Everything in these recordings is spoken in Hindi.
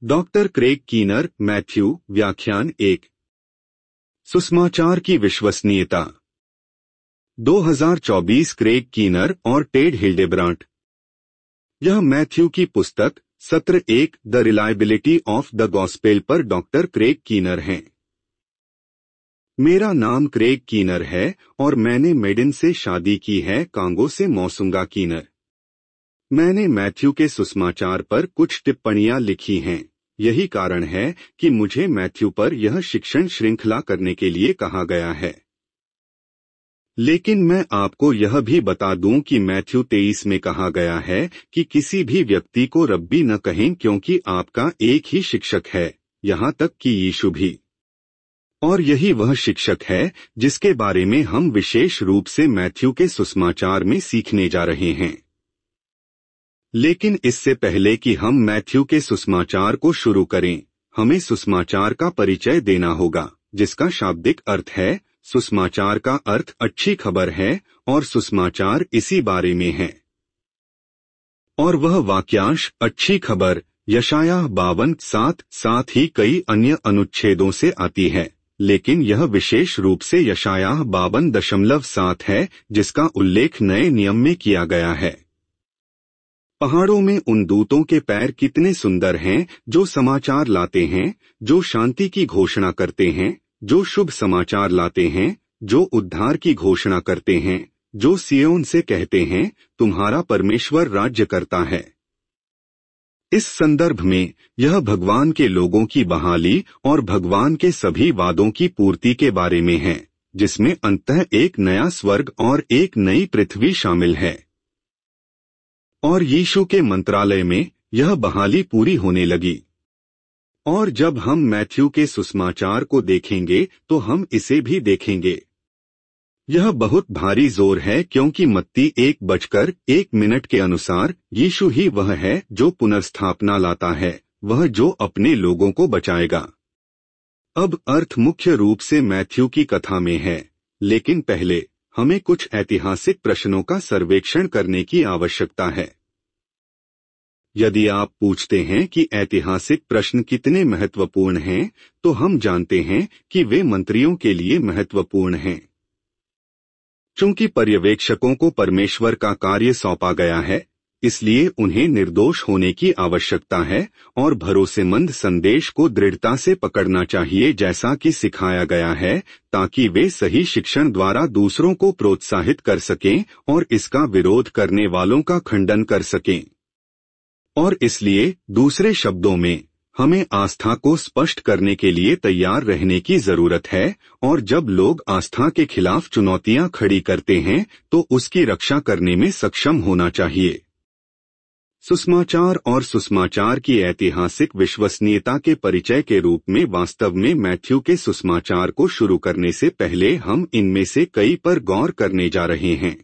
डॉक्टर क्रेग कीनर, मैथ्यू, व्याख्यान 1। सुसमाचार की विश्वसनीयता। 2024 क्रेग कीनर और टेड हिल्डेब्रांट। यह मैथ्यू की पुस्तक सत्र 1 the reliability of the gospel पर डॉक्टर क्रेग कीनर हैं। मेरा नाम क्रेग कीनर है और मैंने मेडिन से शादी की है, कांगो से मौसूंगा कीनर। मैंने मैथ्यू के सुसमाचार पर कुछ टिप्पणियां लिखी हैं। यही कारण है कि मुझे मैथ्यू पर यह शिक्षण श्रृंखला करने के लिए कहा गया है। लेकिन मैं आपको यह भी बता दूं कि मैथ्यू 23 में कहा गया है कि किसी भी व्यक्ति को रब्बी न कहें, क्योंकि आपका एक ही शिक्षक है, यहाँ तक कि यीशु भी। और यही वह शिक्षक है जिसके बारे में हम विशेष रूप से मैथ्यू के सुसमाचार में सीखने जा रहे हैं। लेकिन इससे पहले कि हम मैथ्यू के सुसमाचार को शुरू करें, हमें सुसमाचार का परिचय देना होगा, जिसका शाब्दिक अर्थ है सुसमाचार का अर्थ अच्छी खबर है, और सुसमाचार इसी बारे में है। और वह वाक्यांश अच्छी खबर यशायाह 52:7 साथ ही कई अन्य अनुच्छेदों से आती है, लेकिन यह विशेष रूप से यशायाह 52.7 है, जिसका उल्लेख नए नियम में किया गया है। पहाड़ों में उन दूतों के पैर कितने सुंदर हैं जो समाचार लाते हैं, जो शांति की घोषणा करते हैं, जो शुभ समाचार लाते हैं, जो उद्धार की घोषणा करते हैं, जो सियोन से कहते हैं तुम्हारा परमेश्वर राज्य करता है। इस संदर्भ में यह भगवान के लोगों की बहाली और भगवान के सभी वादों की पूर्ति के बारे में है, जिसमें अंततः एक नया स्वर्ग और एक नई पृथ्वी शामिल है। और यीशु के मंत्रालय में यह बहाली पूरी होने लगी। और जब हम मैथ्यू के सुसमाचार को देखेंगे तो हम इसे भी देखेंगे। यह बहुत भारी जोर है, क्योंकि मत्ती 1:1 के अनुसार यीशु ही वह है जो पुनर्स्थापना लाता है, वह जो अपने लोगों को बचाएगा। अब अर्थ मुख्य रूप से मैथ्यू की कथा में है, लेकिन पहले हमें कुछ ऐतिहासिक प्रश्नों का सर्वेक्षण करने की आवश्यकता है। यदि आप पूछते हैं कि ऐतिहासिक प्रश्न कितने महत्वपूर्ण हैं, तो हम जानते हैं कि वे मंत्रियों के लिए महत्वपूर्ण हैं। चूंकि पर्यवेक्षकों को परमेश्वर का कार्य सौंपा गया है, इसलिए उन्हें निर्दोष होने की आवश्यकता है और भरोसेमंद संदेश को दृढ़ता से पकड़ना चाहिए, जैसा कि सिखाया गया है, ताकि वे सही शिक्षण द्वारा दूसरों को प्रोत्साहित कर सकें और इसका विरोध करने वालों का खंडन कर सकें। और इसलिए दूसरे शब्दों में हमें आस्था को स्पष्ट करने के लिए तैयार रहने की जरूरत है, और जब लोग आस्था के खिलाफ चुनौतियां खड़ी करते हैं तो उसकी रक्षा करने में सक्षम होना चाहिए। सुसमाचार और सुसमाचार की ऐतिहासिक विश्वसनीयता के परिचय के रूप में वास्तव में मैथ्यू के सुसमाचार को शुरू करने से पहले हम इनमें से कई पर गौर करने जा रहे हैं।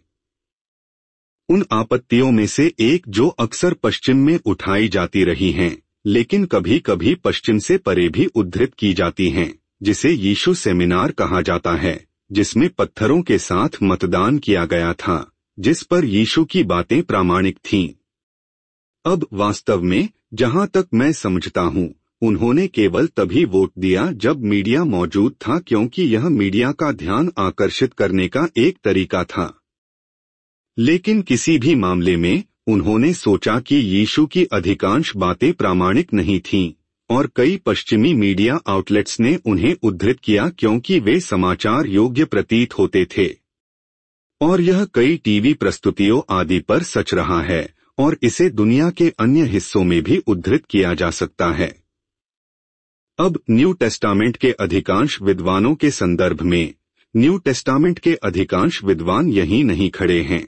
उन आपत्तियों में से एक जो अक्सर पश्चिम में उठाई जाती रही हैं, लेकिन कभी कभी पश्चिम से परे भी उद्धृत की जाती हैं, जिसे यीशु सेमिनार कहा जाता है, जिसमें पत्थरों के साथ मतदान किया गया था, जिस पर यीशु की बातें प्रामाणिक थीं। अब वास्तव में जहां तक मैं समझता हूं, उन्होंने केवल तभी वोट दिया जब मीडिया मौजूद था, क्योंकि यह मीडिया का ध्यान आकर्षित करने का एक तरीका था। लेकिन किसी भी मामले में उन्होंने सोचा कि यीशु की अधिकांश बातें प्रामाणिक नहीं थीं, और कई पश्चिमी मीडिया आउटलेट्स ने उन्हें उद्धृत किया क्योंकि वे समाचार योग्य प्रतीत होते थे। और यह कई टीवी प्रस्तुतियों आदि पर सच रहा है, और इसे दुनिया के अन्य हिस्सों में भी उद्धृत किया जा सकता है। अब न्यू टेस्टामेंट के अधिकांश विद्वानों के संदर्भ में, न्यू टेस्टामेंट के अधिकांश विद्वान यहीं नहीं खड़े हैं।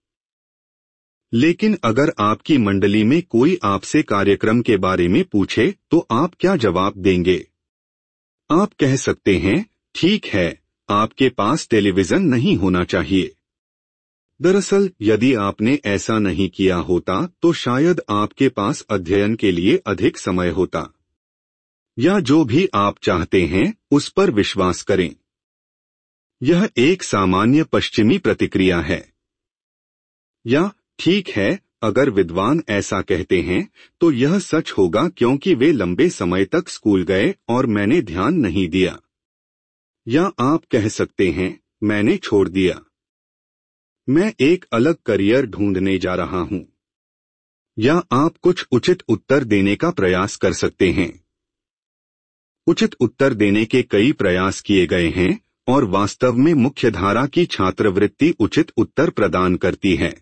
लेकिन अगर आपकी मंडली में कोई आपसे कार्यक्रम के बारे में पूछे तो आप क्या जवाब देंगे? आप कह सकते हैं, ठीक है, आपके पास टेलीविजन नहीं होना चाहिए। दरअसल यदि आपने ऐसा नहीं किया होता तो शायद आपके पास अध्ययन के लिए अधिक समय होता। या जो भी आप चाहते हैं उस पर विश्वास करें। यह एक सामान्य पश्चिमी प्रतिक्रिया है। या ठीक है, अगर विद्वान ऐसा कहते हैं तो यह सच होगा क्योंकि वे लंबे समय तक स्कूल गए और मैंने ध्यान नहीं दिया। या आप कह सकते हैं, मैंने छोड़ दिया। मैं एक अलग करियर ढूंढने जा रहा हूं। या आप कुछ उचित उत्तर देने का प्रयास कर सकते हैं। उचित उत्तर देने के कई प्रयास किए गए हैं और वास्तव में मुख्यधारा की छात्रवृत्ति उचित उत्तर प्रदान करती है,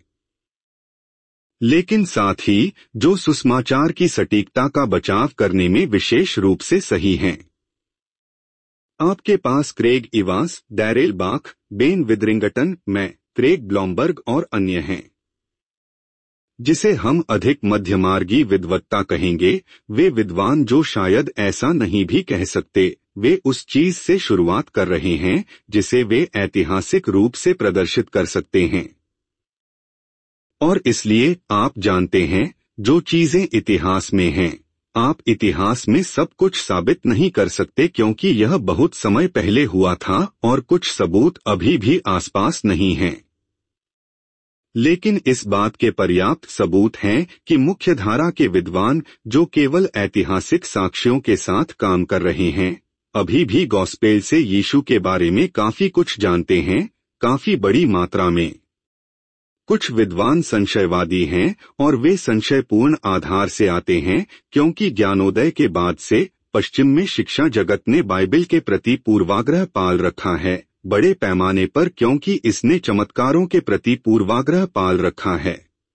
लेकिन साथ ही जो सुसमाचार की सटीकता का बचाव करने में विशेष रूप से सही हैं। आपके पास Craig Evans, Darrell Bock, Ben Witherington, मैं, क्रेग ब्लॉमबर्ग और अन्य हैं। जिसे हम अधिक मध्यमार्गी विद्वत्ता कहेंगे, वे विद्वान जो शायद ऐसा नहीं भी कह सकते, वे उस चीज से शुरुआत कर रहे हैं जिसे वे ऐतिहासिक रूप से प्रदर्शित कर सकते हैं। और इसलिए आप जानते हैं, जो चीजें इतिहास में हैं, आप इतिहास में सब कुछ साबित नहीं कर सकते क्योंकि यह बहुत समय पहले हुआ था और कुछ सबूत अभी भी आसपास नहीं हैं। लेकिन इस बात के पर्याप्त सबूत हैं कि मुख्यधारा के विद्वान जो केवल ऐतिहासिक साक्ष्यों के साथ काम कर रहे हैं, अभी भी गॉस्पेल से यीशु के बारे में काफी कुछ जानते हैं, काफी बड़ी मात्रा में। कुछ विद्वान संशयवादी हैं और वे संशयपूर्ण आधार से आते हैं क्योंकि ज्ञानोदय के बाद से पश्चिम में शिक्षा जगत ने बाइबल के प्रति पूर्वाग्रह पाल रखा है, बड़े पैमाने पर क्योंकि इसने चमत्कारों के प्रति पूर्वाग्रह पाल रखा है।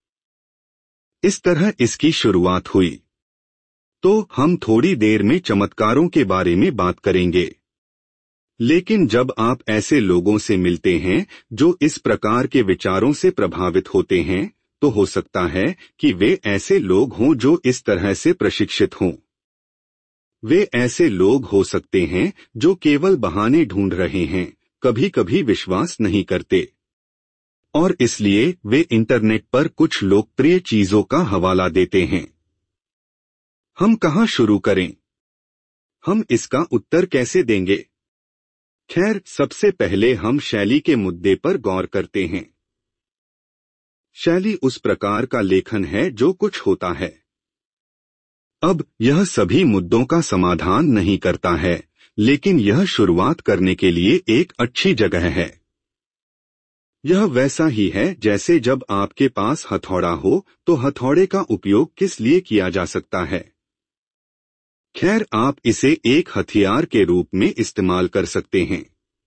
इस तरह इसकी शुरुआत हुई। तो हम थोड़ी देर में चमत्कारों के बारे में बात करेंगे। लेकिन जब आप ऐसे लोगों से मिलते हैं जो इस प्रकार के विचारों से प्रभावित होते हैं, तो हो सकता है कि वे ऐसे लोग हों जो इस तरह से प्रशिक्षित हों। वे ऐसे लोग हो सकते हैं जो केवल बहाने ढूंढ रहे हैं, कभी कभी विश्वास नहीं करते, और इसलिए वे इंटरनेट पर कुछ लोकप्रिय चीजों का हवाला देते हैं। हम कहां शुरू करें? हम इसका उत्तर कैसे देंगे? खैर, सबसे पहले हम शैली के मुद्दे पर गौर करते हैं। शैली उस प्रकार का लेखन है जो कुछ होता है। अब यह सभी मुद्दों का समाधान नहीं करता है, लेकिन यह शुरुआत करने के लिए एक अच्छी जगह है। यह वैसा ही है जैसे जब आपके पास हथौड़ा हो तो हथौड़े का उपयोग किस लिए किया जा सकता है? खैर, आप इसे एक हथियार के रूप में इस्तेमाल कर सकते हैं।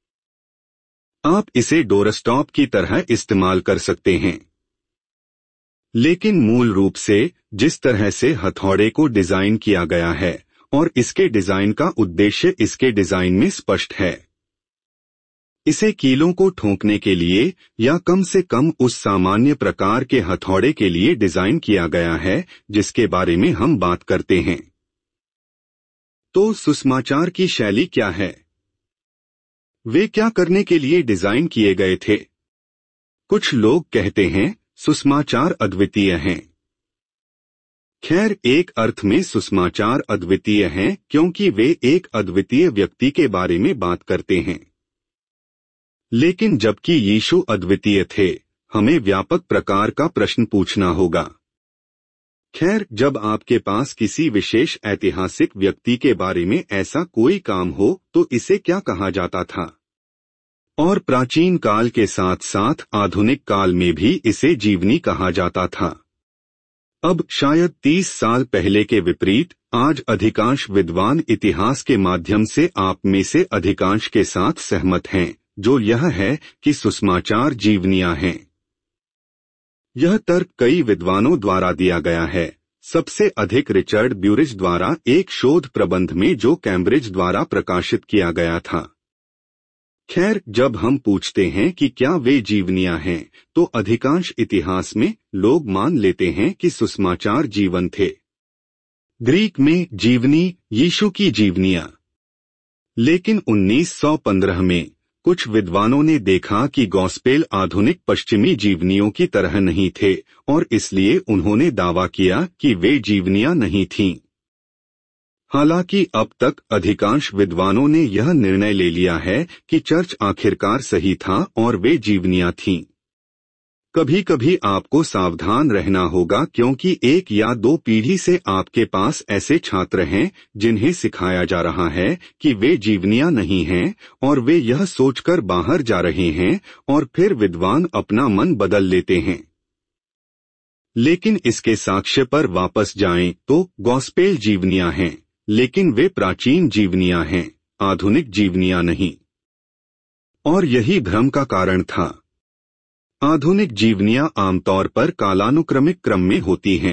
आप इसे डोरस्टॉप की तरह इस्तेमाल कर सकते हैं। लेकिन मूल रूप से जिस तरह से हथौड़े को डिजाइन किया गया है और इसके डिजाइन का उद्देश्य इसके डिजाइन में स्पष्ट है। इसे कीलों को ठोंकने के लिए या कम से कम उस सामान्य प्रकार के हथौड़े के लिए डिजाइन किया गया है जिसके बारे में हम बात करते हैं। तो सुसमाचार की शैली क्या है? वे क्या करने के लिए डिजाइन किए गए थे? कुछ लोग कहते हैं सुसमाचार अद्वितीय हैं। खैर, एक अर्थ में सुसमाचार अद्वितीय हैं क्योंकि वे एक अद्वितीय व्यक्ति के बारे में बात करते हैं। लेकिन जबकि यीशु अद्वितीय थे, हमें व्यापक प्रकार का प्रश्न पूछना होगा। खैर, जब आपके पास किसी विशेष ऐतिहासिक व्यक्ति के बारे में ऐसा कोई काम हो तो इसे क्या कहा जाता था? और प्राचीन काल के साथ साथ आधुनिक काल में भी इसे जीवनी कहा जाता था। अब शायद 30 साल पहले के विपरीत आज अधिकांश विद्वान इतिहास के माध्यम से आप में से अधिकांश के साथ सहमत हैं, जो यह है कि सुसमाचार जीवनियां हैं। यह तर्क कई विद्वानों द्वारा दिया गया है, सबसे अधिक रिचर्ड ब्यूरिज द्वारा एक शोध प्रबंध में जो कैम्ब्रिज द्वारा प्रकाशित किया गया था। खैर, जब हम पूछते हैं कि क्या वे जीवनियां हैं, तो अधिकांश इतिहास में लोग मान लेते हैं कि सुसमाचार जीवन थे। ग्रीक में जीवनी यीशु की जीवनियां। लेकिन 1915 में कुछ विद्वानों ने देखा कि गॉस्पेल आधुनिक पश्चिमी जीवनियों की तरह नहीं थे और इसलिए उन्होंने दावा किया कि वे जीवनियां नहीं थीं। हालांकि अब तक अधिकांश विद्वानों ने यह निर्णय ले लिया है कि चर्च आखिरकार सही था और वे जीवनियां थीं। कभी कभी आपको सावधान रहना होगा क्योंकि 1 या 2 पीढ़ी से आपके पास ऐसे छात्र हैं जिन्हें सिखाया जा रहा है कि वे जीवनियां नहीं हैं और वे यह सोचकर बाहर जा रहे हैं और फिर विद्वान अपना मन बदल लेते हैं। लेकिन इसके साक्ष्य पर वापस जाएं तो गॉस्पेल जीवनियां हैं, लेकिन वे प्राचीन जीवनियां हैं, आधुनिक जीवनियां नहीं। और यही भ्रम का कारण था। आधुनिक जीवनियां आमतौर पर कालानुक्रमिक क्रम में होती हैं।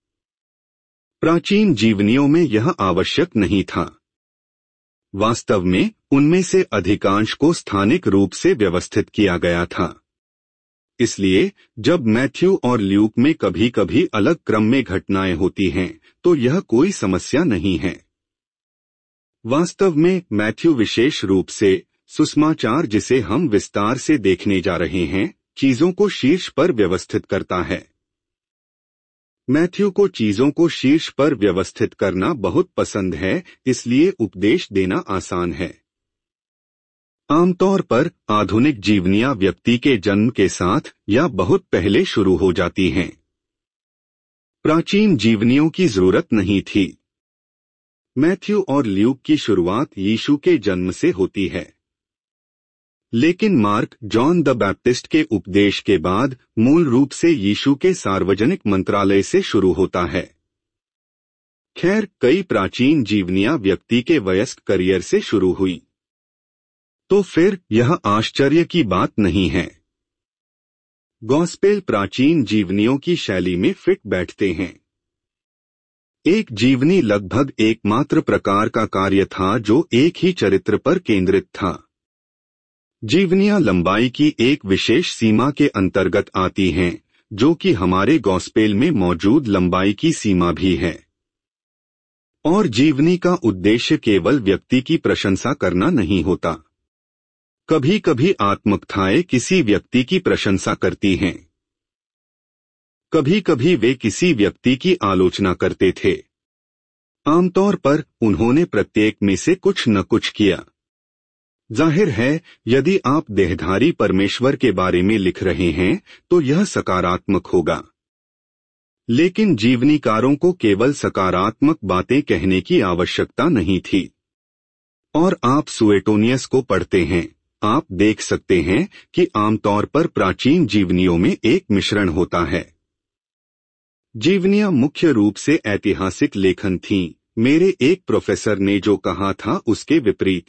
प्राचीन जीवनियों में यह आवश्यक नहीं था। वास्तव में उनमें से अधिकांश को स्थानिक रूप से व्यवस्थित किया गया था। इसलिए जब मैथ्यू और ल्यूक में कभी कभी अलग क्रम में घटनाएं होती हैं तो यह कोई समस्या नहीं है। वास्तव में मैथ्यू विशेष रूप से सुसमाचार, जिसे हम विस्तार से देखने जा रहे हैं, चीजों को शीर्ष पर व्यवस्थित करता है। मैथ्यू को चीजों को शीर्ष पर व्यवस्थित करना बहुत पसंद है, इसलिए उपदेश देना आसान है। आमतौर पर आधुनिक जीवनियां व्यक्ति के जन्म के साथ या बहुत पहले शुरू हो जाती हैं। प्राचीन जीवनियों की जरूरत नहीं थी। मैथ्यू और ल्यूक की शुरुआत यीशु के जन्म से होती है, लेकिन मार्क जॉन द बैप्टिस्ट के उपदेश के बाद मूल रूप से यीशु के सार्वजनिक मंत्रालय से शुरू होता है। खैर, कई प्राचीन जीवनियां व्यक्ति के वयस्क करियर से शुरू हुई, तो फिर यह आश्चर्य की बात नहीं है। गॉस्पेल प्राचीन जीवनियों की शैली में फिट बैठते हैं। एक जीवनी लगभग एकमात्र प्रकार का कार्य था जो एक ही चरित्र पर केंद्रित था। जीवनियां लंबाई की एक विशेष सीमा के अंतर्गत आती हैं, जो कि हमारे गॉस्पेल में मौजूद लंबाई की सीमा भी है। और जीवनी का उद्देश्य केवल व्यक्ति की प्रशंसा करना नहीं होता। कभी कभी आत्मकथाएं किसी व्यक्ति की प्रशंसा करती हैं। कभी कभी वे किसी व्यक्ति की आलोचना करते थे। आमतौर पर उन्होंने प्रत्येक में से कुछ न कुछ किया। जाहिर है, यदि आप देहधारी परमेश्वर के बारे में लिख रहे हैं तो यह सकारात्मक होगा। लेकिन जीवनीकारों को केवल सकारात्मक बातें कहने की आवश्यकता नहीं थी। और आप सुएटोनियस को पढ़ते हैं, आप देख सकते हैं कि आमतौर पर प्राचीन जीवनियों में एक मिश्रण होता है। जीवनियां मुख्य रूप से ऐतिहासिक लेखन थीं। मेरे एक प्रोफेसर ने जो कहा था उसके विपरीत।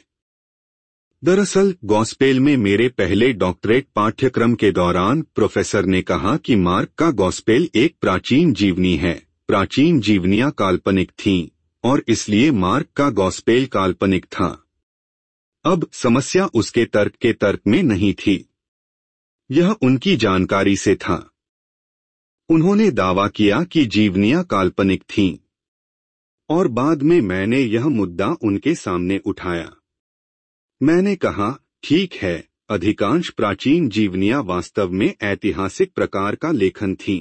दरअसल गॉस्पेल में मेरे पहले डॉक्टरेट पाठ्यक्रम के दौरान प्रोफेसर ने कहा कि मार्क का गॉस्पेल एक प्राचीन जीवनी है। प्राचीन जीवनियां काल्पनिक थीं और इसलिए मार्क का गॉस्पेल काल्पनिक था। अब समस्या उसके तर्क में नहीं थी, यह उनकी जानकारी से था। उन्होंने दावा किया कि जीवनियां काल्पनिक थीं और बाद में मैंने यह मुद्दा उनके सामने उठाया। मैंने कहा, ठीक है, अधिकांश प्राचीन जीवनियां वास्तव में ऐतिहासिक प्रकार का लेखन थीं।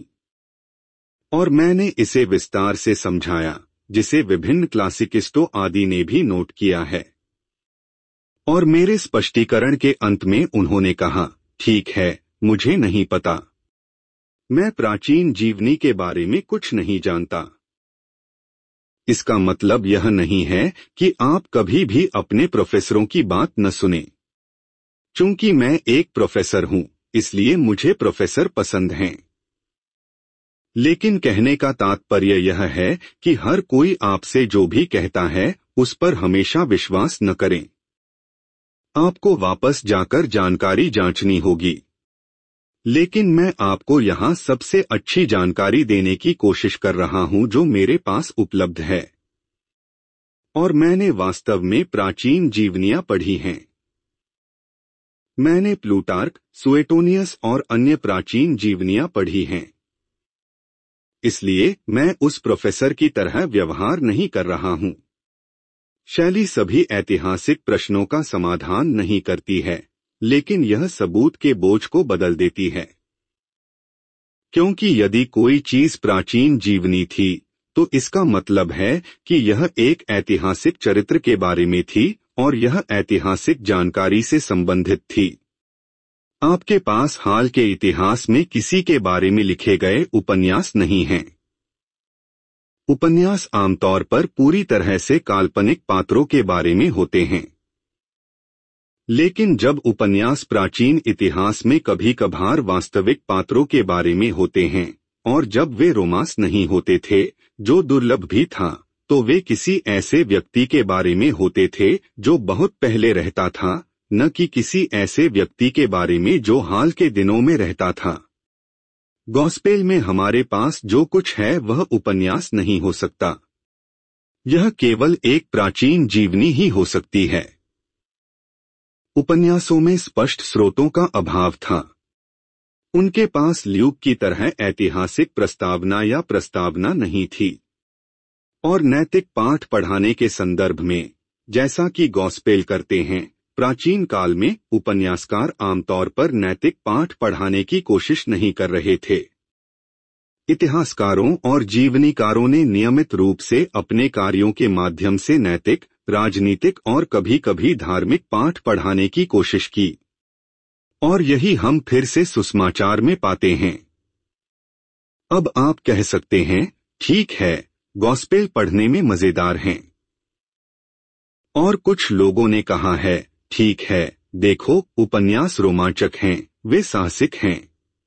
और मैंने इसे विस्तार से समझाया, जिसे विभिन्न क्लासिकिस्टों आदि ने भी नोट किया है। और मेरे स्पष्टीकरण के अंत में उन्होंने कहा, ठीक है, मुझे नहीं पता, मैं प्राचीन जीवनी के बारे में कुछ नहीं जानता। इसका मतलब यह नहीं है कि आप कभी भी अपने प्रोफेसरों की बात न सुनें। चूंकि मैं एक प्रोफेसर हूं, इसलिए मुझे प्रोफेसर पसंद हैं। लेकिन कहने का तात्पर्य यह है कि हर कोई आपसे जो भी कहता है उस पर हमेशा विश्वास न करें। आपको वापस जाकर जानकारी जांचनी होगी। लेकिन मैं आपको यहाँ सबसे अच्छी जानकारी देने की कोशिश कर रहा हूँ जो मेरे पास उपलब्ध है। और मैंने वास्तव में प्राचीन जीवनियां पढ़ी हैं। मैंने प्लूटार्क, सुएटोनियस और अन्य प्राचीन जीवनियां पढ़ी हैं। इसलिए मैं उस प्रोफेसर की तरह व्यवहार नहीं कर रहा हूँ। शैली सभी ऐतिहासिक प्रश्नों का समाधान नहीं करती है, लेकिन यह सबूत के बोझ को बदल देती है। क्योंकि यदि कोई चीज प्राचीन जीवनी थी तो इसका मतलब है कि यह एक ऐतिहासिक चरित्र के बारे में थी और यह ऐतिहासिक जानकारी से संबंधित थी। आपके पास हाल के इतिहास में किसी के बारे में लिखे गए उपन्यास नहीं हैं। उपन्यास आमतौर पर पूरी तरह से काल्पनिक पात्रों के बारे में होते हैं। लेकिन जब उपन्यास प्राचीन इतिहास में कभी कभार वास्तविक पात्रों के बारे में होते हैं, और जब वे रोमांस नहीं होते थे, जो दुर्लभ भी था, तो वे किसी ऐसे व्यक्ति के बारे में होते थे जो बहुत पहले रहता था, न कि किसी ऐसे व्यक्ति के बारे में जो हाल के दिनों में रहता था। गॉस्पेल में हमारे पास जो कुछ है वह उपन्यास नहीं हो सकता। यह केवल एक प्राचीन जीवनी ही हो सकती है। उपन्यासों में स्पष्ट स्रोतों का अभाव था। उनके पास ल्यूक की तरह ऐतिहासिक प्रस्तावना या प्रस्तावना नहीं थी। और नैतिक पाठ पढ़ाने के संदर्भ में, जैसा कि गॉस्पेल करते हैं, प्राचीन काल में उपन्यासकार आमतौर पर नैतिक पाठ पढ़ाने की कोशिश नहीं कर रहे थे। इतिहासकारों और जीवनीकारों ने नियमित रूप से अपने कार्यों के माध्यम से नैतिक, राजनीतिक और कभी कभी धार्मिक पाठ पढ़ाने की कोशिश की। और यही हम फिर से सुसमाचार में पाते हैं। अब आप कह सकते हैं, ठीक है, गॉस्पेल पढ़ने में मजेदार हैं। और कुछ लोगों ने कहा है, ठीक है, देखो, उपन्यास रोमांचक हैं, वे साहसिक हैं।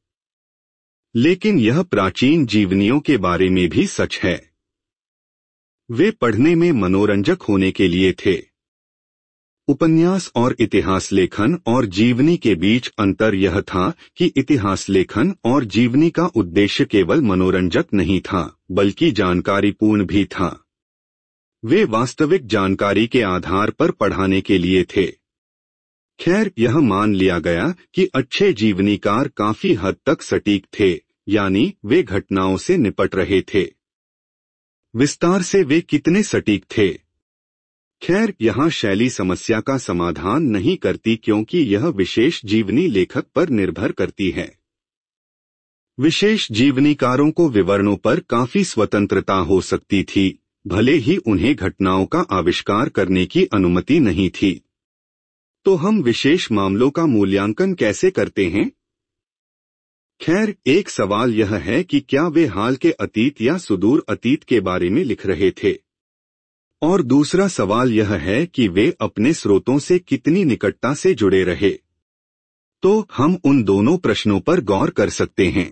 लेकिन यह प्राचीन जीवनियों के बारे में भी सच है। वे पढ़ने में मनोरंजक होने के लिए थे। उपन्यास और इतिहास लेखन और जीवनी के अंतर अंतर यह था कि इतिहास लेखन और जीवनी का उद्देश्य केवल मनोरंजक नहीं था, बल्कि जानकारीपूर्ण भी था। वे वास्तविक जानकारी के आधार पर पढ़ाने के लिए थे। खैर, यह मान लिया गया कि अच्छे जीवनीकार काफी हद तक सटीक थे, यानी वे घटनाओं से निपट रहे थे। विस्तार से वे कितने सटीक थे? खैर, यहाँ शैली समस्या का समाधान नहीं करती, क्योंकि यह विशेष जीवनी लेखक पर निर्भर करती है। विशेष जीवनीकारों को विवरणों पर काफी स्वतंत्रता हो सकती थी, भले ही उन्हें घटनाओं का आविष्कार करने की अनुमति नहीं थी। तो हम विशेष मामलों का मूल्यांकन कैसे करते हैं? खैर, एक सवाल यह है कि क्या वे हाल के अतीत या सुदूर अतीत के बारे में लिख रहे थे? और दूसरा सवाल यह है कि वे अपने स्रोतों से कितनी निकटता से जुड़े रहे। तो हम उन दोनों प्रश्नों पर गौर कर सकते हैं।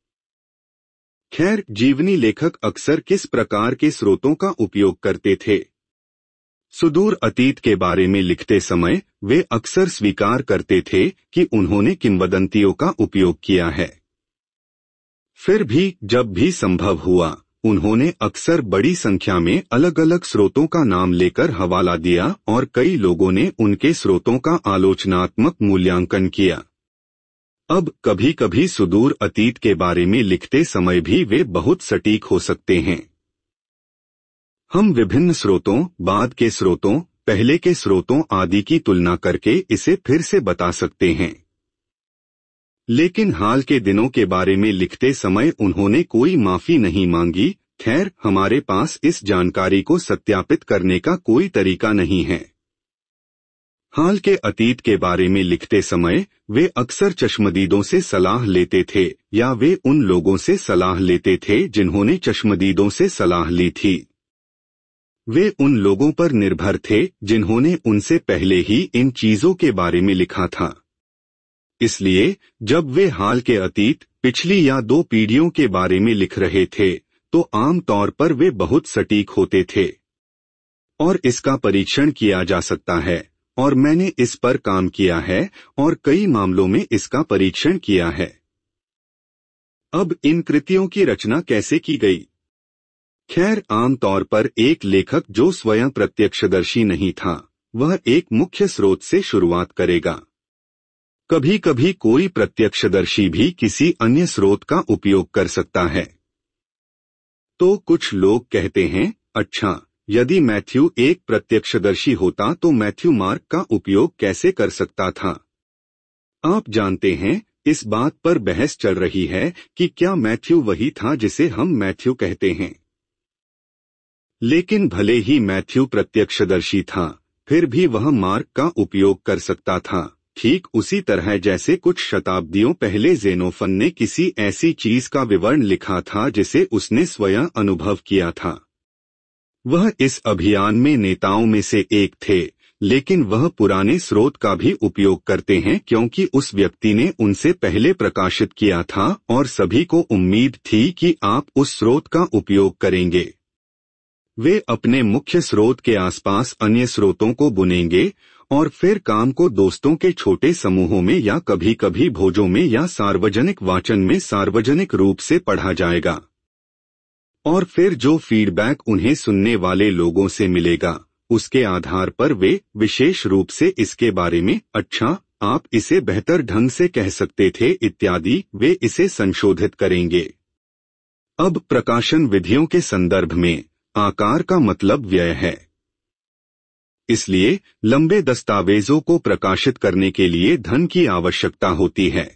खैर, जीवनी लेखक अक्सर किस प्रकार के स्रोतों का उपयोग करते थे? सुदूर अतीत के बारे में लिखते समय वे अक्सर स्वीकार करते थे कि उन्होंने किंवदंतियों का उपयोग किया है। फिर भी जब भी संभव हुआ, उन्होंने अक्सर बड़ी संख्या में अलग अलग स्रोतों का नाम लेकर हवाला दिया और कई लोगों ने उनके स्रोतों का आलोचनात्मक मूल्यांकन किया। अब कभी कभी सुदूर अतीत के बारे में लिखते समय भी वे बहुत सटीक हो सकते हैं। हम विभिन्न स्रोतों, बाद के स्रोतों, पहले के स्रोतों आदि की तुलना करके इसे फिर से बता सकते हैं। लेकिन हाल के दिनों के बारे में लिखते समय उन्होंने कोई माफी नहीं मांगी। खैर, हमारे पास इस जानकारी को सत्यापित करने का कोई तरीका नहीं है। हाल के अतीत के बारे में लिखते समय वे अक्सर चश्मदीदों से सलाह लेते थे, या वे उन लोगों से सलाह लेते थे जिन्होंने चश्मदीदों से सलाह ली थी। वे उन लोगों पर निर्भर थे जिन्होंने उनसे पहले ही इन चीजों के बारे में लिखा था। इसलिए जब वे हाल के अतीत, पिछली या 2 पीढ़ियों के बारे में लिख रहे थे, तो आम तौर पर वे बहुत सटीक होते थे। और इसका परीक्षण किया जा सकता है, और मैंने इस पर काम किया है और कई मामलों में इसका परीक्षण किया है। अब इन कृतियों की रचना कैसे की गई? खैर, आम तौर पर एक लेखक जो स्वयं प्रत्यक्षदर्शी नहीं था, वह एक मुख्य स्रोत से शुरुआत करेगा। कभी कभी कोई प्रत्यक्षदर्शी भी किसी अन्य स्रोत का उपयोग कर सकता है। तो कुछ लोग कहते हैं, अच्छा, यदि मैथ्यू एक प्रत्यक्षदर्शी होता तो मैथ्यू मार्क का उपयोग कैसे कर सकता था? आप जानते हैं, इस बात पर बहस चल रही है कि क्या मैथ्यू वही था जिसे हम मैथ्यू कहते हैं। लेकिन भले ही मैथ्यू प्रत्यक्षदर्शी था, फिर भी वह मार्क का उपयोग कर सकता था, ठीक उसी तरह जैसे कुछ शताब्दियों पहले ज़ेनोफन ने किसी ऐसी चीज का विवरण लिखा था जिसे उसने स्वयं अनुभव किया था। वह इस अभियान में नेताओं में से एक थे, लेकिन वह पुराने स्रोत का भी उपयोग करते हैं क्योंकि उस व्यक्ति ने उनसे पहले प्रकाशित किया था और सभी को उम्मीद थी कि आप उस स्रोत का उपयोग करेंगे। वे अपने मुख्य स्रोत के आसपास अन्य स्रोतों को बुनेंगे और फिर काम को दोस्तों के छोटे समूहों में या कभी-कभी भोजों में या सार्वजनिक वाचन में सार्वजनिक रूप से पढ़ा जाएगा। और फिर जो फीडबैक उन्हें सुनने वाले लोगों से मिलेगा, उसके आधार पर वे विशेष रूप से इसके बारे में अच्छा, आप इसे बेहतर ढंग से कह सकते थे इत्यादि, वे इसे संशोधित करेंगे। अब प्रकाशन विधियों के संदर्भ में आकार का मतलब व्यय है। इसलिए लंबे दस्तावेजों को प्रकाशित करने के लिए धन की आवश्यकता होती है।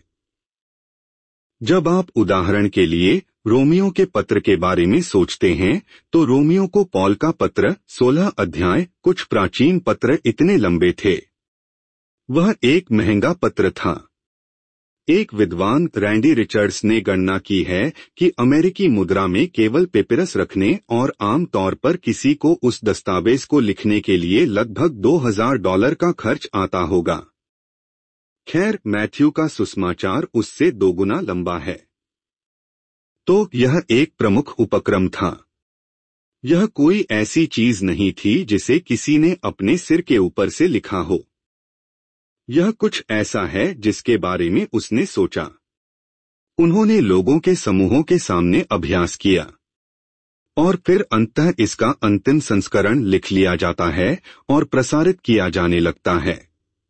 जब आप उदाहरण के लिए रोमियो के पत्र के बारे में सोचते हैं, तो रोमियो को पॉल का पत्र 16 अध्याय, कुछ प्राचीन पत्र इतने लंबे थे। वह एक महंगा पत्र था। एक विद्वान रैंडी रिचर्ड्स ने गणना की है कि अमेरिकी मुद्रा में केवल पेपिरस रखने और आम तौर पर किसी को उस दस्तावेज को लिखने के लिए लगभग $2000 का खर्च आता होगा। खैर, मैथ्यू का सुसमाचार उससे दोगुना लंबा है। तो यह एक प्रमुख उपक्रम था। यह कोई ऐसी चीज नहीं थी जिसे किसी ने अपने सिर के ऊपर से लिखा हो। यह कुछ ऐसा है जिसके बारे में उसने सोचा। उन्होंने लोगों के समूहों के सामने अभ्यास किया और फिर अंततः इसका अंतिम संस्करण लिख लिया जाता है और प्रसारित किया जाने लगता है।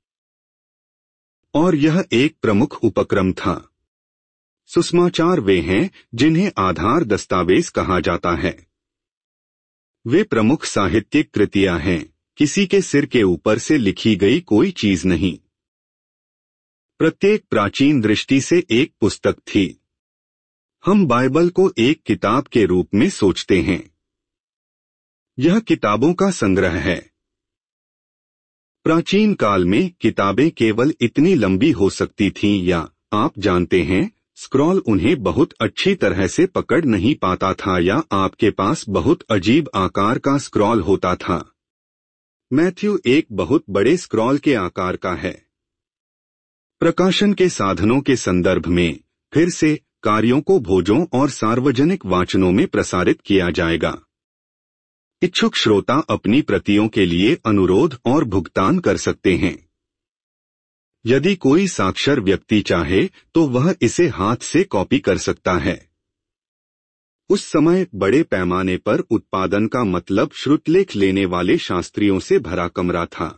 और यह एक प्रमुख उपक्रम था। सुसमाचार वे हैं जिन्हें आधार दस्तावेज कहा जाता है। वे प्रमुख साहित्यिक कृतियां हैं, किसी के सिर के ऊपर से लिखी गई कोई चीज नहीं। प्रत्येक प्राचीन दृष्टि से एक पुस्तक थी। हम बाइबल को एक किताब के रूप में सोचते हैं। यह किताबों का संग्रह है। प्राचीन काल में किताबें केवल इतनी लंबी हो सकती थीं या, आप जानते हैं, स्क्रॉल उन्हें बहुत अच्छी तरह से पकड़ नहीं पाता था या आपके पास बहुत अजीब आकार का स्क्रॉल होता था। मैथ्यू एक बहुत बड़े स्क्रॉल के आकार का है। प्रकाशन के साधनों के संदर्भ में फिर से कार्यों को भोजों और सार्वजनिक वाचनों में प्रसारित किया जाएगा। इच्छुक श्रोता अपनी प्रतियों के लिए अनुरोध और भुगतान कर सकते हैं। यदि कोई साक्षर व्यक्ति चाहे तो वह इसे हाथ से कॉपी कर सकता है। उस समय बड़े पैमाने पर उत्पादन का मतलब श्रुतलेख लेने वाले शास्त्रियों से भरा कमरा था।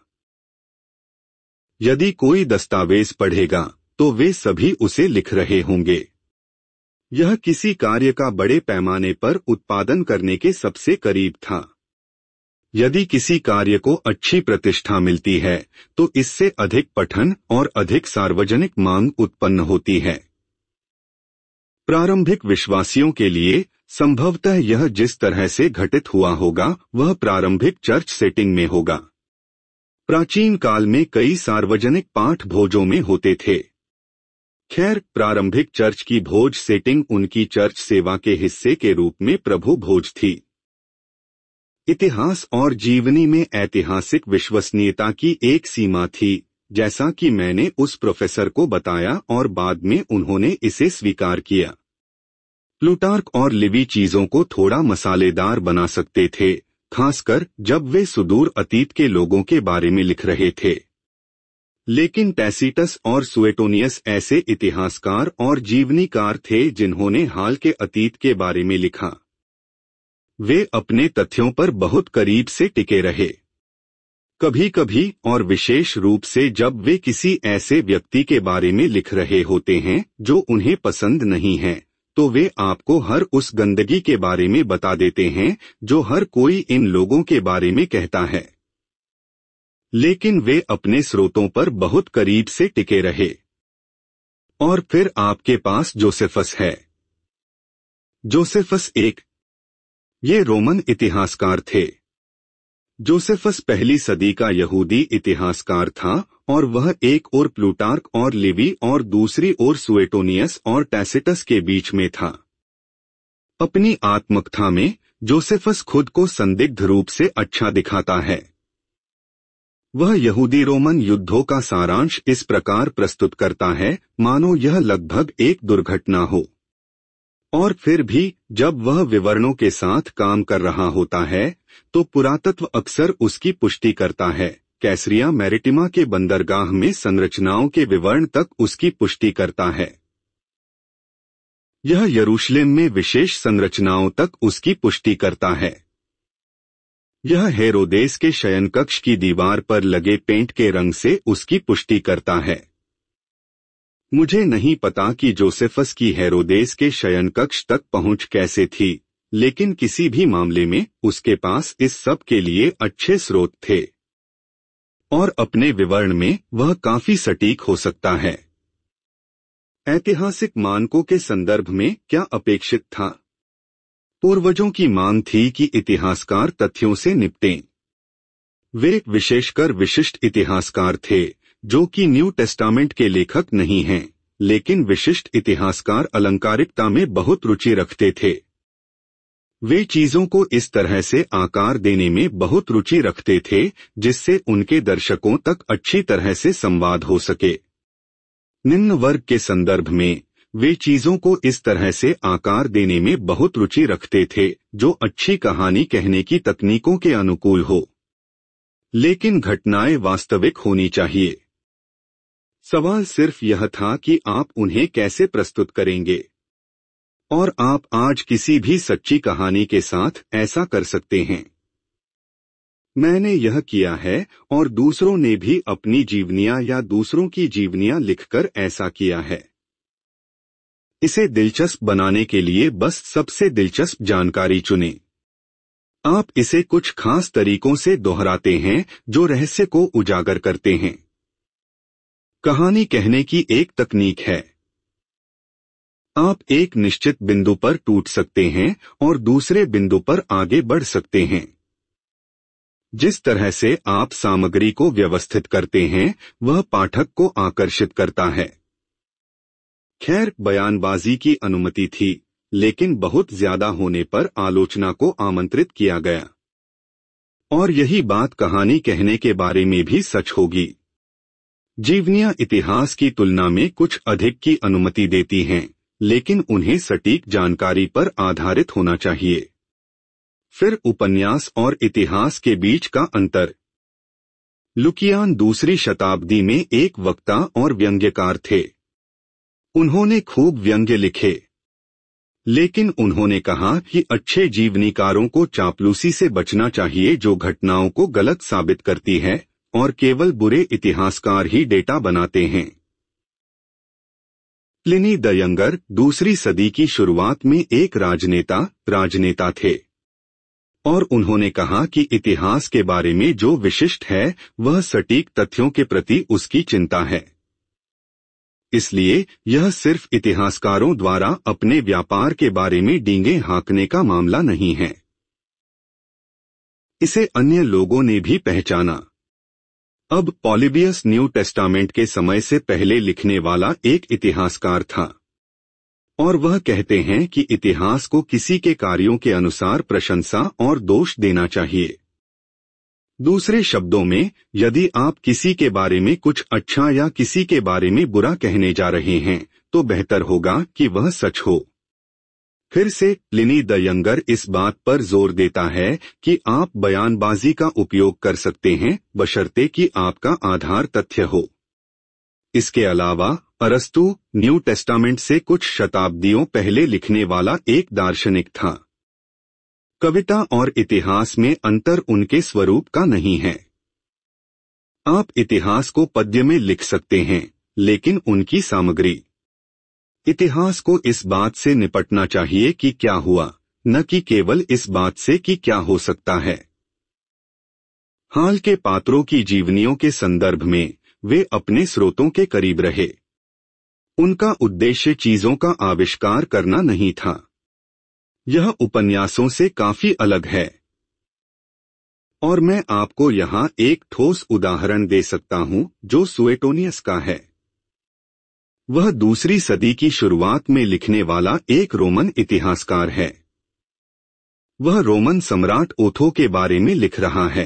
यदि कोई दस्तावेज पढ़ेगा तो वे सभी उसे लिख रहे होंगे। यह किसी कार्य का बड़े पैमाने पर उत्पादन करने के सबसे करीब था। यदि किसी कार्य को अच्छी प्रतिष्ठा मिलती है तो इससे अधिक पठन और अधिक सार्वजनिक मांग उत्पन्न होती है। प्रारंभिक विश्वासियों के लिए संभवतः यह जिस तरह से घटित हुआ होगा वह प्रारंभिक चर्च सेटिंग में होगा। प्राचीन काल में कई सार्वजनिक पाठ भोजों में होते थे। खैर, प्रारंभिक चर्च की भोज सेटिंग उनकी चर्च सेवा के हिस्से के रूप में प्रभु भोज थी। इतिहास और जीवनी में ऐतिहासिक विश्वसनीयता की एक सीमा थी, जैसा कि मैंने उस प्रोफेसर को बताया और बाद में उन्होंने इसे स्वीकार किया। प्लूटार्क और लिवी चीजों को थोड़ा मसालेदार बना सकते थे, खासकर जब वे सुदूर अतीत के लोगों के बारे में लिख रहे थे। लेकिन टैसीटस और सुएटोनियस ऐसे इतिहासकार और जीवनीकार थे जिन्होंने हाल के अतीत के बारे में लिखा। वे अपने तथ्यों पर बहुत करीब से टिके रहे। कभी-कभी और विशेष रूप से जब वे किसी ऐसे व्यक्ति के बारे में लिख रहे होते हैं जो उन्हें पसंद नहीं है, तो वे आपको हर उस गंदगी के बारे में बता देते हैं जो हर कोई इन लोगों के बारे में कहता है। लेकिन वे अपने स्रोतों पर बहुत करीब से टिके रहे। और फिर आपके पास जोसेफस है। जोसेफस ये रोमन इतिहासकार थे। जोसेफस पहली सदी का यहूदी इतिहासकार था और वह एक ओर प्लूटार्क और लिवी और दूसरी ओर सुएटोनियस और टैसिटस के बीच में था। अपनी आत्मकथा में जोसेफस खुद को संदिग्ध रूप से अच्छा दिखाता है। वह यहूदी रोमन युद्धों का सारांश इस प्रकार प्रस्तुत करता है मानो यह लगभग एक दुर्घटना हो, और फिर भी जब वह विवरणों के साथ काम कर रहा होता है तो पुरातत्व अक्सर उसकी पुष्टि करता है। कैसरिया मैरिटिमा के बंदरगाह में संरचनाओं के विवरण तक उसकी पुष्टि करता है। यह यरूशलेम में विशेष संरचनाओं तक उसकी पुष्टि करता है। यह हेरोदेस के शयनकक्ष की दीवार पर लगे पेंट के रंग से उसकी पुष्टि करता है। मुझे नहीं पता कि जोसेफस की हेरोदेस के शयनकक्ष तक पहुंच कैसे थी, लेकिन किसी भी मामले में उसके पास इस सब के लिए अच्छे स्रोत थे, और अपने विवरण में वह काफी सटीक हो सकता है। ऐतिहासिक मानकों के संदर्भ में क्या अपेक्षित था? पूर्वजों की मांग थी कि इतिहासकार तथ्यों से निपटें। वे विशेषकर विशिष्ट इतिहासकार थे, जो कि न्यू टेस्टामेंट के लेखक नहीं हैं, लेकिन विशिष्ट इतिहासकार अलंकारिकता में बहुत रुचि रखते थे। वे चीजों को इस तरह से आकार देने में बहुत रुचि रखते थे जिससे उनके दर्शकों तक अच्छी तरह से संवाद हो सके। निम्न वर्ग के संदर्भ में वे चीजों को इस तरह से आकार देने में बहुत रुचि रखते थे जो अच्छी कहानी कहने की तकनीकों के अनुकूल हो, लेकिन घटनाएं वास्तविक होनी चाहिए। सवाल सिर्फ यह था कि आप उन्हें कैसे प्रस्तुत करेंगे, और आप आज किसी भी सच्ची कहानी के साथ ऐसा कर सकते हैं। मैंने यह किया है और दूसरों ने भी अपनी जीवनियां या दूसरों की जीवनियां लिखकर ऐसा किया है। इसे दिलचस्प बनाने के लिए बस सबसे दिलचस्प जानकारी चुनें। आप इसे कुछ खास तरीकों से दोहराते हैं जो रहस्य को उजागर करते हैं। कहानी कहने की एक तकनीक है। आप एक निश्चित बिंदु पर टूट सकते हैं और दूसरे बिंदु पर आगे बढ़ सकते हैं। जिस तरह से आप सामग्री को व्यवस्थित करते हैं वह पाठक को आकर्षित करता है। खैर, बयानबाजी की अनुमति थी, लेकिन बहुत ज्यादा होने पर आलोचना को आमंत्रित किया गया। और यही बात कहानी कहने के बारे में भी सच होगी। जीवनियां इतिहास की तुलना में कुछ अधिक की अनुमति देती हैं, लेकिन उन्हें सटीक जानकारी पर आधारित होना चाहिए। फिर उपन्यास और इतिहास के बीच का अंतर। लुकियान दूसरी शताब्दी में एक वक्ता और व्यंग्यकार थे। उन्होंने खूब व्यंग्य लिखे, लेकिन उन्होंने कहा कि अच्छे जीवनीकारों को चापलूसी से बचना चाहिए जो घटनाओं को गलत साबित करती है, और केवल बुरे इतिहासकार ही डेटा बनाते हैं। प्लिनी द यंगर दूसरी सदी की शुरुआत में एक राजनेता थे, और उन्होंने कहा कि इतिहास के बारे में जो विशिष्ट है वह सटीक तथ्यों के प्रति उसकी चिंता है। इसलिए यह सिर्फ इतिहासकारों द्वारा अपने व्यापार के बारे में डींगे हाँकने का मामला नहीं है। इसे अन्य लोगों ने भी पहचाना। अब पॉलिबियस न्यू टेस्टामेंट के समय से पहले लिखने वाला एक इतिहासकार था, और वह कहते हैं कि इतिहास को किसी के कार्यों के अनुसार प्रशंसा और दोष देना चाहिए। दूसरे शब्दों में, यदि आप किसी के बारे में कुछ अच्छा या किसी के बारे में बुरा कहने जा रहे हैं तो बेहतर होगा कि वह सच हो। फिर से प्लिनी द यंगर इस बात पर जोर देता है कि आप बयानबाजी का उपयोग कर सकते हैं बशर्ते कि आपका आधार तथ्य हो। इसके अलावा अरस्तु न्यू टेस्टामेंट से कुछ शताब्दियों पहले लिखने वाला एक दार्शनिक था। कविता और इतिहास में अंतर उनके स्वरूप का नहीं है। आप इतिहास को पद्य में लिख सकते हैं, लेकिन उनकी सामग्री। इतिहास को इस बात से निपटना चाहिए कि क्या हुआ, न कि केवल इस बात से कि क्या हो सकता है। हाल के पात्रों की जीवनियों के संदर्भ में वे अपने स्रोतों के करीब रहे। उनका उद्देश्य चीजों का आविष्कार करना नहीं था। यह उपन्यासों से काफी अलग है। और मैं आपको यहाँ एक ठोस उदाहरण दे सकता हूँ जो सुएटोनियस का है। वह दूसरी सदी की शुरुआत में लिखने वाला एक रोमन इतिहासकार है। वह रोमन सम्राट ओथो के बारे में लिख रहा है।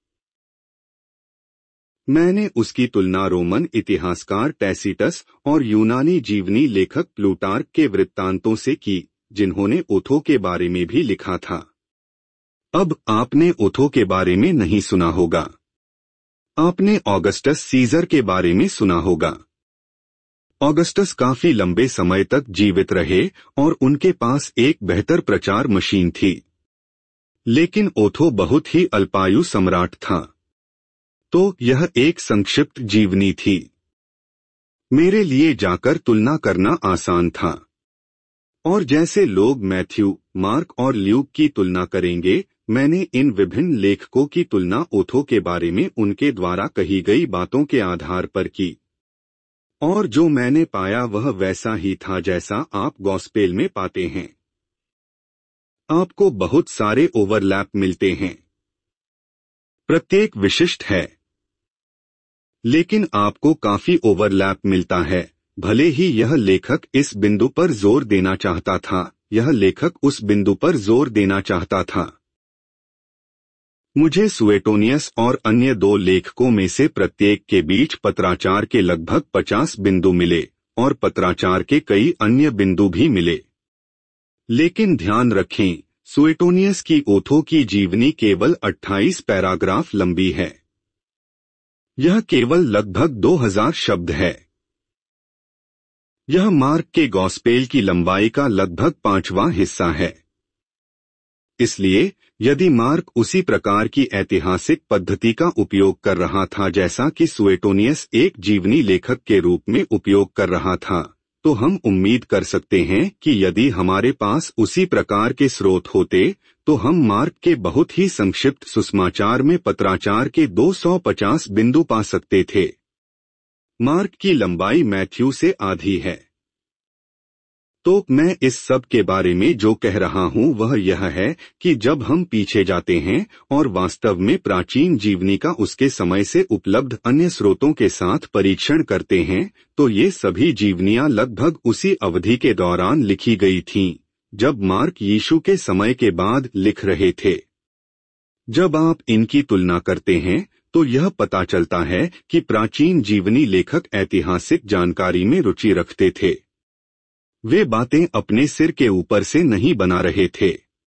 मैंने उसकी तुलना रोमन इतिहासकार टैसिटस और यूनानी जीवनी लेखक प्लूटार्क के वृत्तांतों से की, जिन्होंने ओथो के बारे में भी लिखा था। अब आपने ओथो के बारे में नहीं सुना होगा। आपने ऑगस्टस सीजर के बारे में सुना होगा। ऑगस्टस काफी लंबे समय तक जीवित रहे और उनके पास एक बेहतर प्रचार मशीन थी। लेकिन ओथो बहुत ही अल्पायु सम्राट था। तो यह एक संक्षिप्त जीवनी थी। मेरे लिए जाकर तुलना करना आसान था। और जैसे लोग मैथ्यू, मार्क और ल्यूक की तुलना करेंगे, मैंने इन विभिन्न लेखकों की तुलना ओथो के बारे में उनके द्वारा कही गई बातों के आधार पर की। और जो मैंने पाया वह वैसा ही था जैसा आप गॉस्पेल में पाते हैं। आपको बहुत सारे ओवरलैप मिलते हैं। प्रत्येक विशिष्ट है। लेकिन आपको काफी ओवरलैप मिलता है। भले ही यह लेखक इस बिंदु पर जोर देना चाहता था, यह लेखक उस बिंदु पर जोर देना चाहता था। मुझे सुएटोनियस और अन्य दो लेखकों में से प्रत्येक के बीच पत्राचार के लगभग 50 बिंदु मिले और पत्राचार के कई अन्य बिंदु भी मिले। लेकिन ध्यान रखें, सुएटोनियस की ओथो की जीवनी केवल 28 पैराग्राफ लंबी है। यह केवल लगभग 2000 शब्द है। यह मार्क के गॉस्पेल की लंबाई का लगभग 5वां हिस्सा है। इसलिए यदि मार्क उसी प्रकार की ऐतिहासिक पद्धति का उपयोग कर रहा था जैसा कि सुएटोनियस एक जीवनी लेखक के रूप में उपयोग कर रहा था, तो हम उम्मीद कर सकते हैं कि यदि हमारे पास उसी प्रकार के स्रोत होते तो हम मार्क के बहुत ही संक्षिप्त सुसमाचार में पत्राचार के 250 बिंदु पा सकते थे। मार्क की लंबाई मैथ्यू से आधी है। तो मैं इस सब के बारे में जो कह रहा हूं वह यह है कि जब हम पीछे जाते हैं और वास्तव में प्राचीन जीवनी का उसके समय से उपलब्ध अन्य स्रोतों के साथ परीक्षण करते हैं, तो ये सभी जीवनियां लगभग उसी अवधि के दौरान लिखी गई थीं, जब मार्क यीशु के समय के बाद लिख रहे थे। जब आप इनकी तुलना करते हैं तो यह पता चलता है कि प्राचीन जीवनी लेखक ऐतिहासिक जानकारी में रुचि रखते थे। वे बातें अपने सिर के ऊपर से नहीं बना रहे थे।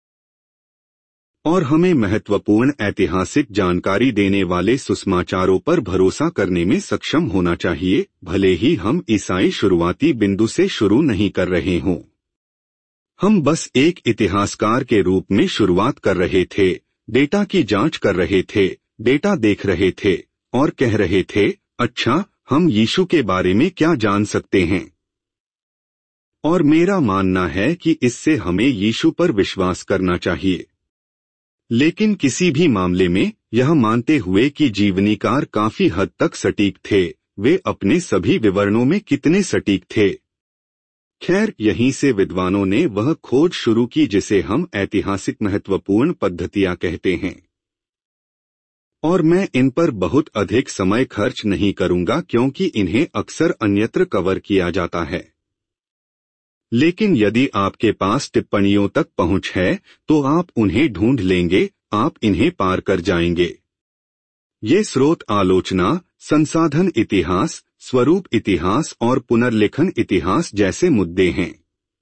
और हमें महत्वपूर्ण ऐतिहासिक जानकारी देने वाले सुसमाचारों पर भरोसा करने में सक्षम होना चाहिए, भले ही हम ईसाई शुरुआती बिंदु से शुरू नहीं कर रहे हों। हम बस एक इतिहासकार के रूप में शुरुआत कर रहे थे, डेटा की जांच कर रहे थे, डेटा देख रहे थे और कह रहे थे, अच्छा, हम यीशु के बारे में क्या जान सकते हैं। और मेरा मानना है कि इससे हमें यीशु पर विश्वास करना चाहिए। लेकिन किसी भी मामले में यह मानते हुए कि जीवनीकार काफी हद तक सटीक थे, वे अपने सभी विवरणों में कितने सटीक थे। खैर, यहीं से विद्वानों ने वह खोज शुरू की जिसे हम ऐतिहासिक महत्वपूर्ण पद्धतियां कहते हैं। और मैं इन पर बहुत अधिक समय खर्च नहीं करूंगा क्योंकि इन्हें अक्सर अन्यत्र कवर किया जाता है। लेकिन यदि आपके पास टिप्पणियों तक पहुंच है तो आप उन्हें ढूंढ लेंगे, आप इन्हें पार कर जाएंगे। ये स्रोत आलोचना, संसाधन इतिहास, स्वरूप इतिहास और पुनर्लेखन इतिहास जैसे मुद्दे हैं।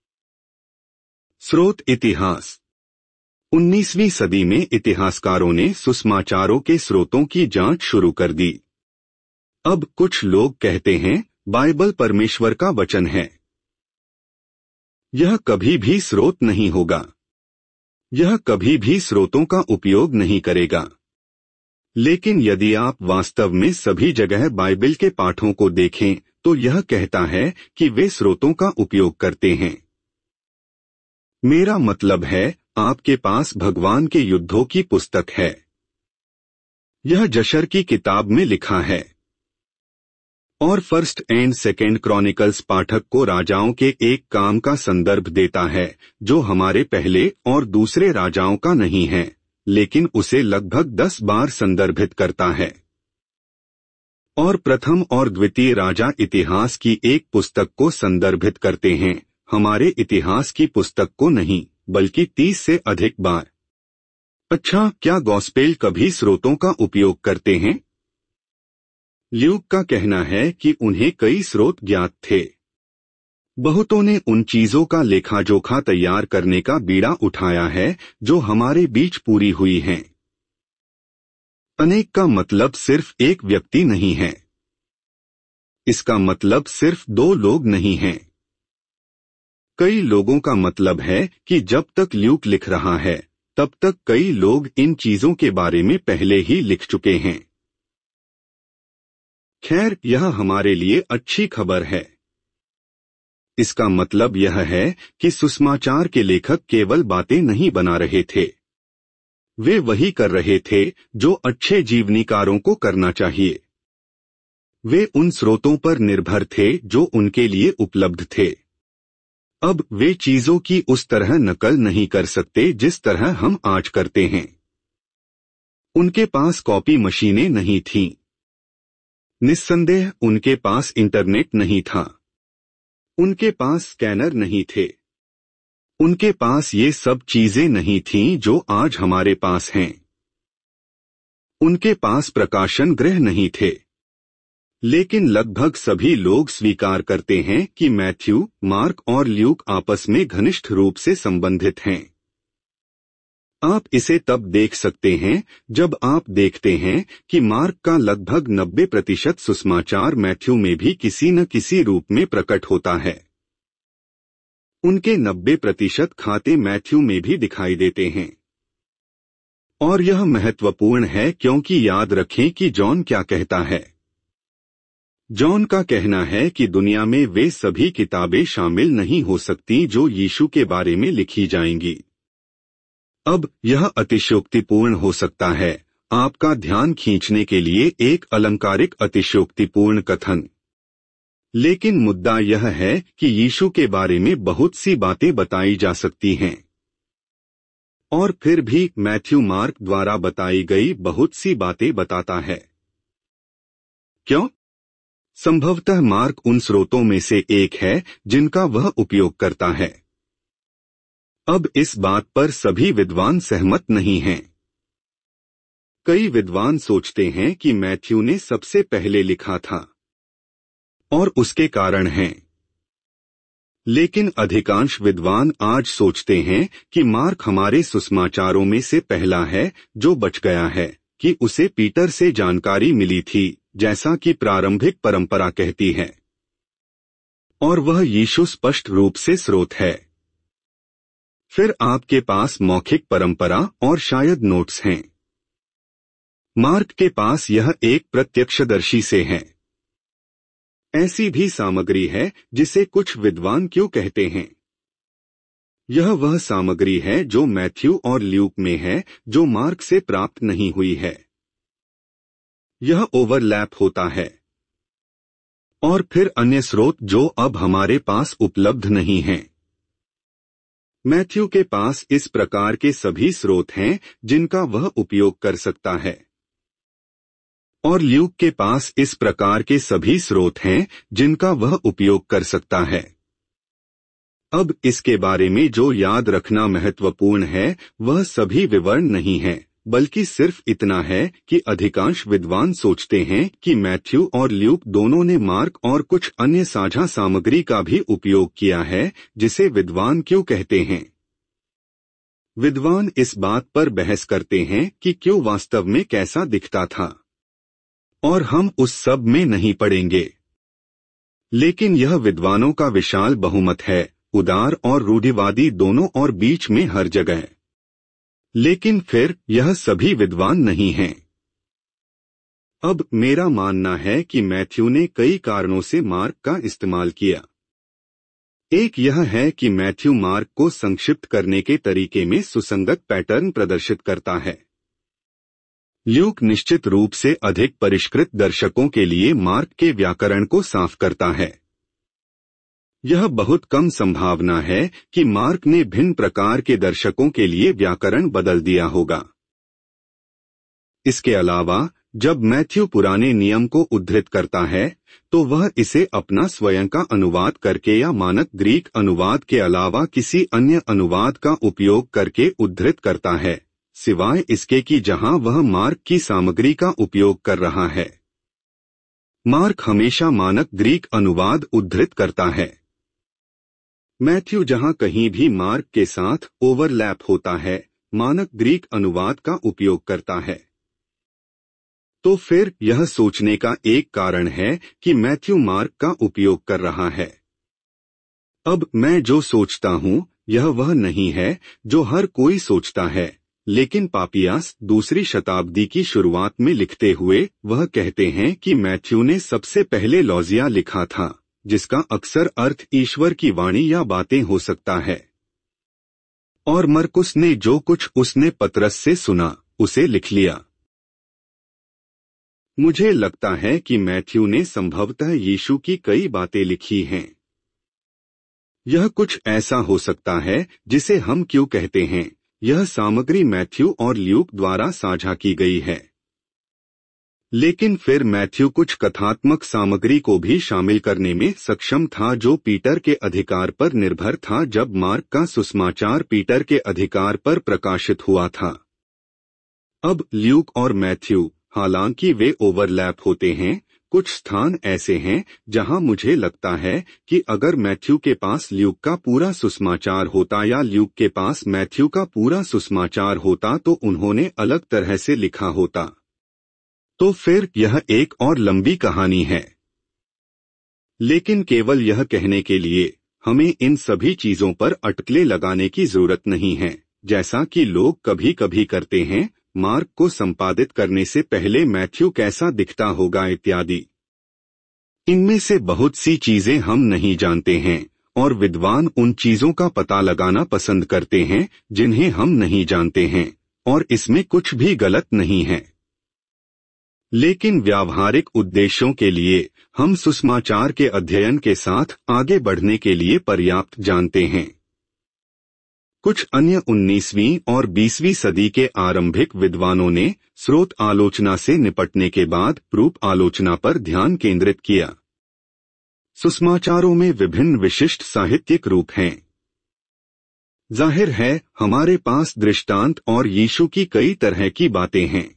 स्रोत इतिहास। 19वीं सदी में इतिहासकारों ने सुसमाचारों के स्रोतों की जांच शुरू कर दी। अब कुछ लोग कहते हैं, बाइबल परमेश्वर का वचन है। यह कभी भी स्रोत नहीं होगा। यह कभी भी स्रोतों का उपयोग नहीं करेगा। लेकिन यदि आप वास्तव में सभी जगह बाइबल के पाठों को देखें तो यह कहता है कि वे स्रोतों का उपयोग करते हैं। मेरा मतलब है, आपके पास भगवान के युद्धों की पुस्तक है। यह जशर की किताब में लिखा है। और फर्स्ट एंड सेकेंड क्रॉनिकल्स पाठक को राजाओं के एक काम का संदर्भ देता है जो हमारे पहले और दूसरे राजाओं का नहीं है, लेकिन उसे लगभग 10 बार संदर्भित करता है। और प्रथम और द्वितीय राजा इतिहास की एक पुस्तक को संदर्भित करते हैं, हमारे इतिहास की पुस्तक को नहीं, बल्कि 30 से अधिक बार। अच्छा, क्या गॉस्पेल कभी स्रोतों का उपयोग करते हैं? ल्यूक का कहना है कि उन्हें कई स्रोत ज्ञात थे। बहुतों ने उन चीजों का लेखा जोखा तैयार करने का बीड़ा उठाया है जो हमारे बीच पूरी हुई हैं। अनेक का मतलब सिर्फ एक व्यक्ति नहीं है। इसका मतलब सिर्फ 2 लोग नहीं हैं। कई लोगों का मतलब है कि जब तक ल्यूक लिख रहा है तब तक कई लोग इन चीजों के बारे में पहले ही लिख चुके हैं। खैर, यह हमारे लिए अच्छी खबर है। इसका मतलब यह है कि सुसमाचार के लेखक केवल बातें नहीं बना रहे थे, वे वही कर रहे थे जो अच्छे जीवनीकारों को करना चाहिए। वे उन स्रोतों पर निर्भर थे जो उनके लिए उपलब्ध थे। अब वे चीजों की उस तरह नकल नहीं कर सकते जिस तरह हम आज करते हैं। उनके पास कॉपी मशीनें नहीं थीं। निस्संदेह उनके पास इंटरनेट नहीं था। उनके पास स्कैनर नहीं थे। उनके पास ये सब चीजें नहीं थीं जो आज हमारे पास हैं। उनके पास प्रकाशन गृह नहीं थे। लेकिन लगभग सभी लोग स्वीकार करते हैं कि मैथ्यू, मार्क और ल्यूक आपस में घनिष्ठ रूप से संबंधित हैं। आप इसे तब देख सकते हैं जब आप देखते हैं कि मार्क का लगभग 90% सुसमाचार मैथ्यू में भी किसी न किसी रूप में प्रकट होता है। उनके 90% खाते मैथ्यू में भी दिखाई देते हैं। और यह महत्वपूर्ण है क्योंकि याद रखें कि जॉन क्या कहता है। जॉन का कहना है कि दुनिया में वे सभी किताबें शामिल नहीं हो सकती जो यीशु के बारे में लिखी जाएंगी। अब यह अतिशयोक्तिपूर्ण हो सकता है, आपका ध्यान खींचने के लिए एक अलंकारिक अतिशयोक्तिपूर्ण कथन। लेकिन मुद्दा यह है कि यीशु के बारे में बहुत सी बातें बताई जा सकती हैं। और फिर भी मैथ्यू मार्क द्वारा बताई गई बहुत सी बातें बताता है। क्यों? संभवतः मार्क उन स्रोतों में से एक है जिनका वह उपयोग करता है। अब इस बात पर सभी विद्वान सहमत नहीं हैं। कई विद्वान सोचते हैं कि मैथ्यू ने सबसे पहले लिखा था, और उसके कारण हैं। लेकिन अधिकांश विद्वान आज सोचते हैं कि मार्क हमारे सुसमाचारों में से पहला है जो बच गया है, कि उसे पीटर से जानकारी मिली थी, जैसा कि प्रारंभिक परंपरा कहती है। और वह यीशु स्पष्ट रूप से स्रोत है। फिर आपके पास मौखिक परंपरा और शायद नोट्स हैं। मार्क के पास यह एक प्रत्यक्षदर्शी से है। ऐसी भी सामग्री है जिसे कुछ विद्वान क्यों कहते हैं। यह वह सामग्री है जो मैथ्यू और ल्यूक में है जो मार्क से प्राप्त नहीं हुई है। यह ओवरलैप होता है। और फिर अन्य स्रोत जो अब हमारे पास उपलब्ध नहीं हैं। मैथ्यू के पास इस प्रकार के सभी स्रोत हैं जिनका वह उपयोग कर सकता है। और ल्यूक के पास इस प्रकार के सभी स्रोत हैं जिनका वह उपयोग कर सकता है। अब इसके बारे में जो याद रखना महत्वपूर्ण है वह सभी विवरण नहीं है, बल्कि सिर्फ इतना है कि अधिकांश विद्वान सोचते हैं कि मैथ्यू और ल्यूक दोनों ने मार्क और कुछ अन्य साझा सामग्री का भी उपयोग किया है, जिसे विद्वान क्यों कहते हैं। विद्वान इस बात पर बहस करते हैं कि क्यों वास्तव में कैसा दिखता था, और हम उस सब में नहीं पड़ेंगे। लेकिन यह विद्वानों का विशाल बहुमत है, उदार और रूढ़िवादी दोनों और बीच में हर जगह। लेकिन फिर यह सभी विद्वान नहीं हैं। अब मेरा मानना है कि मैथ्यू ने कई कारणों से मार्क का इस्तेमाल किया। एक यह है कि मैथ्यू मार्क को संक्षिप्त करने के तरीके में सुसंगत पैटर्न प्रदर्शित करता है। ल्यूक निश्चित रूप से अधिक परिष्कृत दर्शकों के लिए मार्क के व्याकरण को साफ करता है। यह बहुत कम संभावना है कि मार्क ने भिन्न प्रकार के दर्शकों के लिए व्याकरण बदल दिया होगा। इसके अलावा जब मैथ्यू पुराने नियम को उद्धृत करता है तो वह इसे अपना स्वयं का अनुवाद करके या मानक ग्रीक अनुवाद के अलावा किसी अन्य अनुवाद का उपयोग करके उद्धृत करता है, सिवाय इसके कि जहां वह मार्क की सामग्री का उपयोग कर रहा है। मार्क हमेशा मानक ग्रीक अनुवाद उद्धृत करता है। मैथ्यू जहां कहीं भी मार्क के साथ ओवरलैप होता है, मानक ग्रीक अनुवाद का उपयोग करता है। तो फिर यह सोचने का एक कारण है कि मैथ्यू मार्क का उपयोग कर रहा है। अब मैं जो सोचता हूं यह वह नहीं है जो हर कोई सोचता है, लेकिन पापियास दूसरी शताब्दी की शुरुआत में लिखते हुए वह कहते हैं कि मैथ्यू ने सबसे पहले लौजिया लिखा था, जिसका अक्सर अर्थ ईश्वर की वाणी या बातें हो सकता है। और मरकुस ने जो कुछ उसने पतरस से सुना उसे लिख लिया। मुझे लगता है कि मैथ्यू ने संभवतः यीशु की कई बातें लिखी हैं। यह कुछ ऐसा हो सकता है जिसे हम क्यों कहते हैं, यह सामग्री मैथ्यू और ल्यूक द्वारा साझा की गई है। लेकिन फिर मैथ्यू कुछ कथात्मक सामग्री को भी शामिल करने में सक्षम था जो पीटर के अधिकार पर निर्भर था जब मार्क का सुसमाचार पीटर के अधिकार पर प्रकाशित हुआ था। अब ल्यूक और मैथ्यू, हालांकि वे ओवरलैप होते हैं, कुछ स्थान ऐसे हैं जहां मुझे लगता है कि अगर मैथ्यू के पास ल्यूक का पूरा सुसमाचार होता या ल्यूक के पास मैथ्यू का पूरा सुसमाचार होता तो उन्होंने अलग तरह से लिखा होता। तो फिर यह एक और लंबी कहानी है। लेकिन केवल यह कहने के लिए हमें इन सभी चीजों पर अटकलें लगाने की जरूरत नहीं है, जैसा कि लोग कभी कभी करते हैं, मार्क को संपादित करने से पहले मैथ्यू कैसा दिखता होगा इत्यादि। इनमें से बहुत सी चीजें हम नहीं जानते हैं और विद्वान उन चीजों का पता लगाना पसंद करते हैं जिन्हें हम नहीं जानते हैं, और इसमें कुछ भी गलत नहीं है। लेकिन व्यावहारिक उद्देश्यों के लिए हम सुसमाचार के अध्ययन के साथ आगे बढ़ने के लिए पर्याप्त जानते हैं। कुछ अन्य 19वीं और 20वीं सदी के आरंभिक विद्वानों ने स्रोत आलोचना से निपटने के बाद प्रूफ आलोचना पर ध्यान केंद्रित किया। सुसमाचारों में विभिन्न विशिष्ट साहित्यिक रूप हैं। जाहिर है हमारे पास दृष्टांत और यीशु की कई तरह की बातें हैं।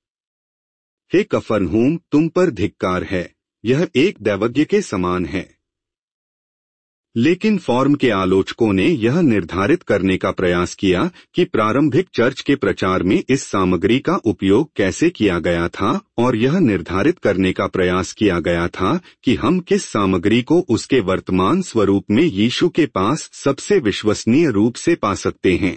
हे कफरनहूम, तुम पर धिक्कार है, यह एक दैवज्ञ के समान है। लेकिन फॉर्म के आलोचकों ने यह निर्धारित करने का प्रयास किया कि प्रारंभिक चर्च के प्रचार में इस सामग्री का उपयोग कैसे किया गया था, और यह निर्धारित करने का प्रयास किया गया था कि हम किस सामग्री को उसके वर्तमान स्वरूप में यीशु के पास सबसे विश्वसनीय रूप से पा सकते हैं।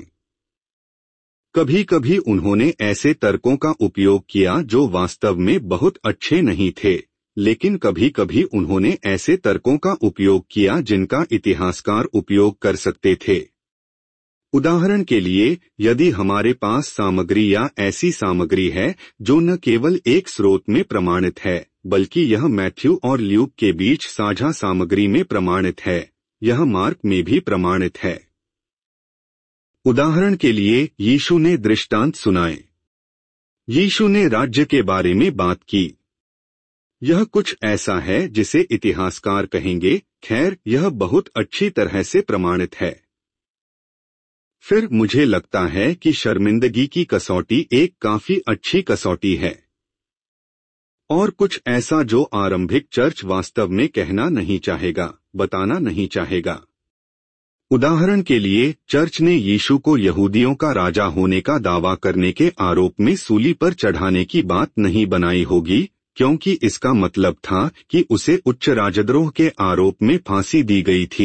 कभी कभी उन्होंने ऐसे तर्कों का उपयोग किया जो वास्तव में बहुत अच्छे नहीं थे, लेकिन कभी कभी उन्होंने ऐसे तर्कों का उपयोग किया जिनका इतिहासकार उपयोग कर सकते थे। उदाहरण के लिए, यदि हमारे पास सामग्री या ऐसी सामग्री है जो न केवल एक स्रोत में प्रमाणित है, बल्कि यह मैथ्यू और ल्यूक के बीच साझा सामग्री में प्रमाणित है, यह मार्क में भी प्रमाणित है। उदाहरण के लिए, यीशु ने दृष्टांत सुनाए। यीशु ने राज्य के बारे में बात की। यह कुछ ऐसा है जिसे इतिहासकार कहेंगे, खैर यह बहुत अच्छी तरह से प्रमाणित है। फिर मुझे लगता है कि शर्मिंदगी की कसौटी एक काफी अच्छी कसौटी है, और कुछ ऐसा जो आरंभिक चर्च वास्तव में कहना नहीं चाहेगा, बताना नहीं चाहेगा। उदाहरण के लिए, चर्च ने यीशु को यहूदियों का राजा होने का दावा करने के आरोप में सूली पर चढ़ाने की बात नहीं बनाई होगी, क्योंकि इसका मतलब था कि उसे उच्च राजद्रोह के आरोप में फांसी दी गई थी।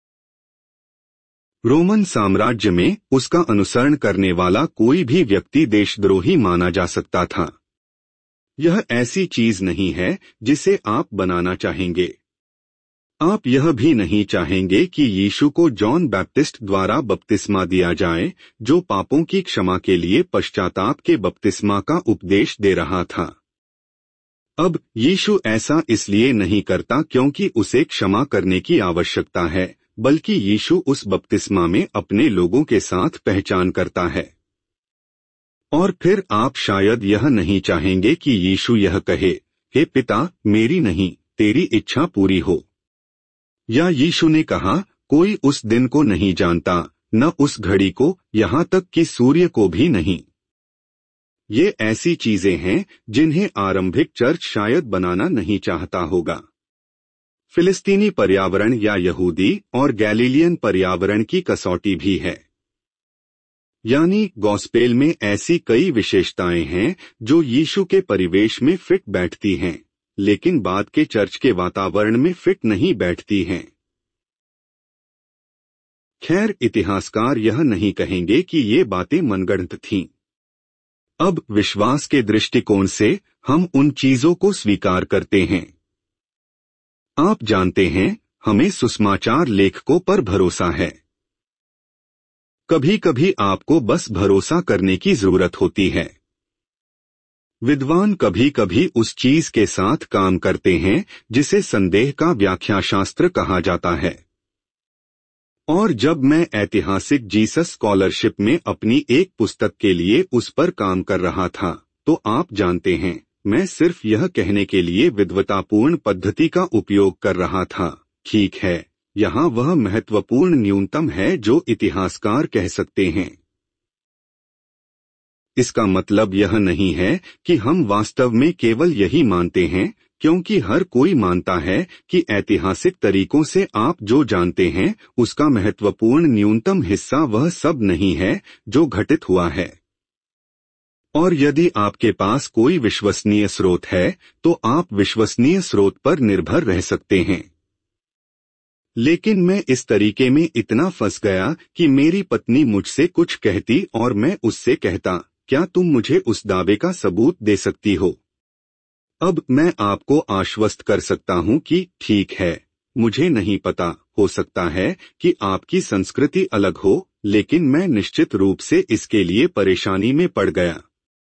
रोमन साम्राज्य में उसका अनुसरण करने वाला कोई भी व्यक्ति देशद्रोही माना जा सकता था। यह ऐसी चीज नहीं है जिसे आप बनाना चाहेंगे। आप यह भी नहीं चाहेंगे कि यीशु को जॉन बैप्टिस्ट द्वारा बपतिस्मा दिया जाए, जो पापों की क्षमा के लिए पश्चाताप के बपतिस्मा का उपदेश दे रहा था। अब यीशु ऐसा इसलिए नहीं करता क्योंकि उसे क्षमा करने की आवश्यकता है, बल्कि यीशु उस बपतिस्मा में अपने लोगों के साथ पहचान करता है। और फिर आप शायद यह नहीं चाहेंगे कि यीशु यह कहे, हे पिता, मेरी नहीं, तेरी इच्छा पूरी हो। या यीशु ने कहा, कोई उस दिन को नहीं जानता, न उस घड़ी को, यहाँ तक कि सूर्य को भी नहीं। ये ऐसी चीजें हैं जिन्हें आरंभिक चर्च शायद बनाना नहीं चाहता होगा। फिलिस्तीनी पर्यावरण या यहूदी और गैलीलियन पर्यावरण की कसौटी भी है। यानी गॉस्पेल में ऐसी कई विशेषताएं हैं जो यीशु के परिवेश में फिट बैठती हैं, लेकिन बाद के चर्च के वातावरण में फिट नहीं बैठती हैं। खैर, इतिहासकार यह नहीं कहेंगे कि ये बातें मनगढ़ंत थीं। अब विश्वास के दृष्टिकोण से हम उन चीजों को स्वीकार करते हैं। आप जानते हैं, हमें सुसमाचार लेखकों पर भरोसा है। कभी कभी आपको बस भरोसा करने की जरूरत होती है। विद्वान कभी कभी उस चीज के साथ काम करते हैं जिसे संदेह का व्याख्याशास्त्र कहा जाता है। और जब मैं ऐतिहासिक जीसस स्कॉलरशिप में अपनी एक पुस्तक के लिए उस पर काम कर रहा था, तो आप जानते हैं, मैं सिर्फ यह कहने के लिए विद्वतापूर्ण पद्धति का उपयोग कर रहा था, ठीक है, यहाँ वह महत्वपूर्ण न्यूनतम है जो इतिहासकार कह सकते हैं। इसका मतलब यह नहीं है कि हम वास्तव में केवल यही मानते हैं, क्योंकि हर कोई मानता है कि ऐतिहासिक तरीकों से आप जो जानते हैं उसका महत्वपूर्ण न्यूनतम हिस्सा वह सब नहीं है जो घटित हुआ है। और यदि आपके पास कोई विश्वसनीय स्रोत है तो आप विश्वसनीय स्रोत पर निर्भर रह सकते हैं। लेकिन मैं इस तरीके में इतना फंस गया कि मेरी पत्नी मुझसे कुछ कहती और मैं उससे कहता, क्या तुम मुझे उस दावे का सबूत दे सकती हो? अब मैं आपको आश्वस्त कर सकता हूं कि ठीक है, मुझे नहीं पता, हो सकता है कि आपकी संस्कृति अलग हो, लेकिन मैं निश्चित रूप से इसके लिए परेशानी में पड़ गया।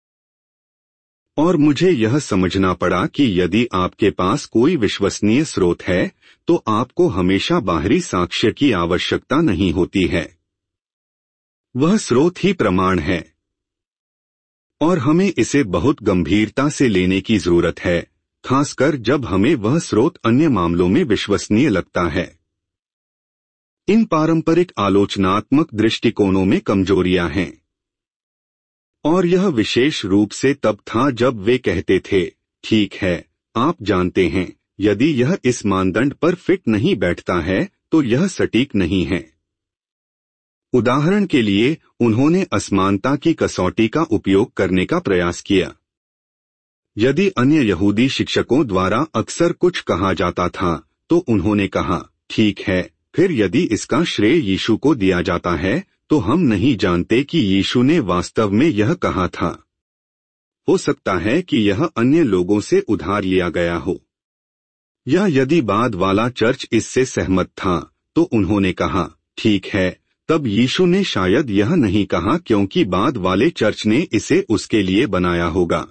और मुझे यह समझना पड़ा कि यदि आपके पास कोई विश्वसनीय स्रोत है तो आपको हमेशा बाहरी साक्ष्य की आवश्यकता नहीं होती है। वह स्रोत ही प्रमाण है। और हमें इसे बहुत गंभीरता से लेने की जरूरत है, खासकर जब हमें वह स्रोत अन्य मामलों में विश्वसनीय लगता है। इन पारंपरिक आलोचनात्मक दृष्टिकोणों में कमजोरियां हैं। और यह विशेष रूप से तब था जब वे कहते थे, ठीक है, आप जानते हैं, यदि यह इस मानदंड पर फिट नहीं बैठता है तो यह सटीक नहीं है। उदाहरण के लिए, उन्होंने असमानता की कसौटी का उपयोग करने का प्रयास किया। यदि अन्य यहूदी शिक्षकों द्वारा अक्सर कुछ कहा जाता था तो उन्होंने कहा, ठीक है, फिर यदि इसका श्रेय यीशु को दिया जाता है तो हम नहीं जानते कि यीशु ने वास्तव में यह कहा था। हो सकता है कि यह अन्य लोगों से उधार लिया गया हो। या यदि बाद वाला चर्च इससे सहमत था तो उन्होंने कहा, ठीक है, तब यीशु ने शायद यह नहीं कहा क्योंकि बाद वाले चर्च ने इसे उसके लिए बनाया होगा।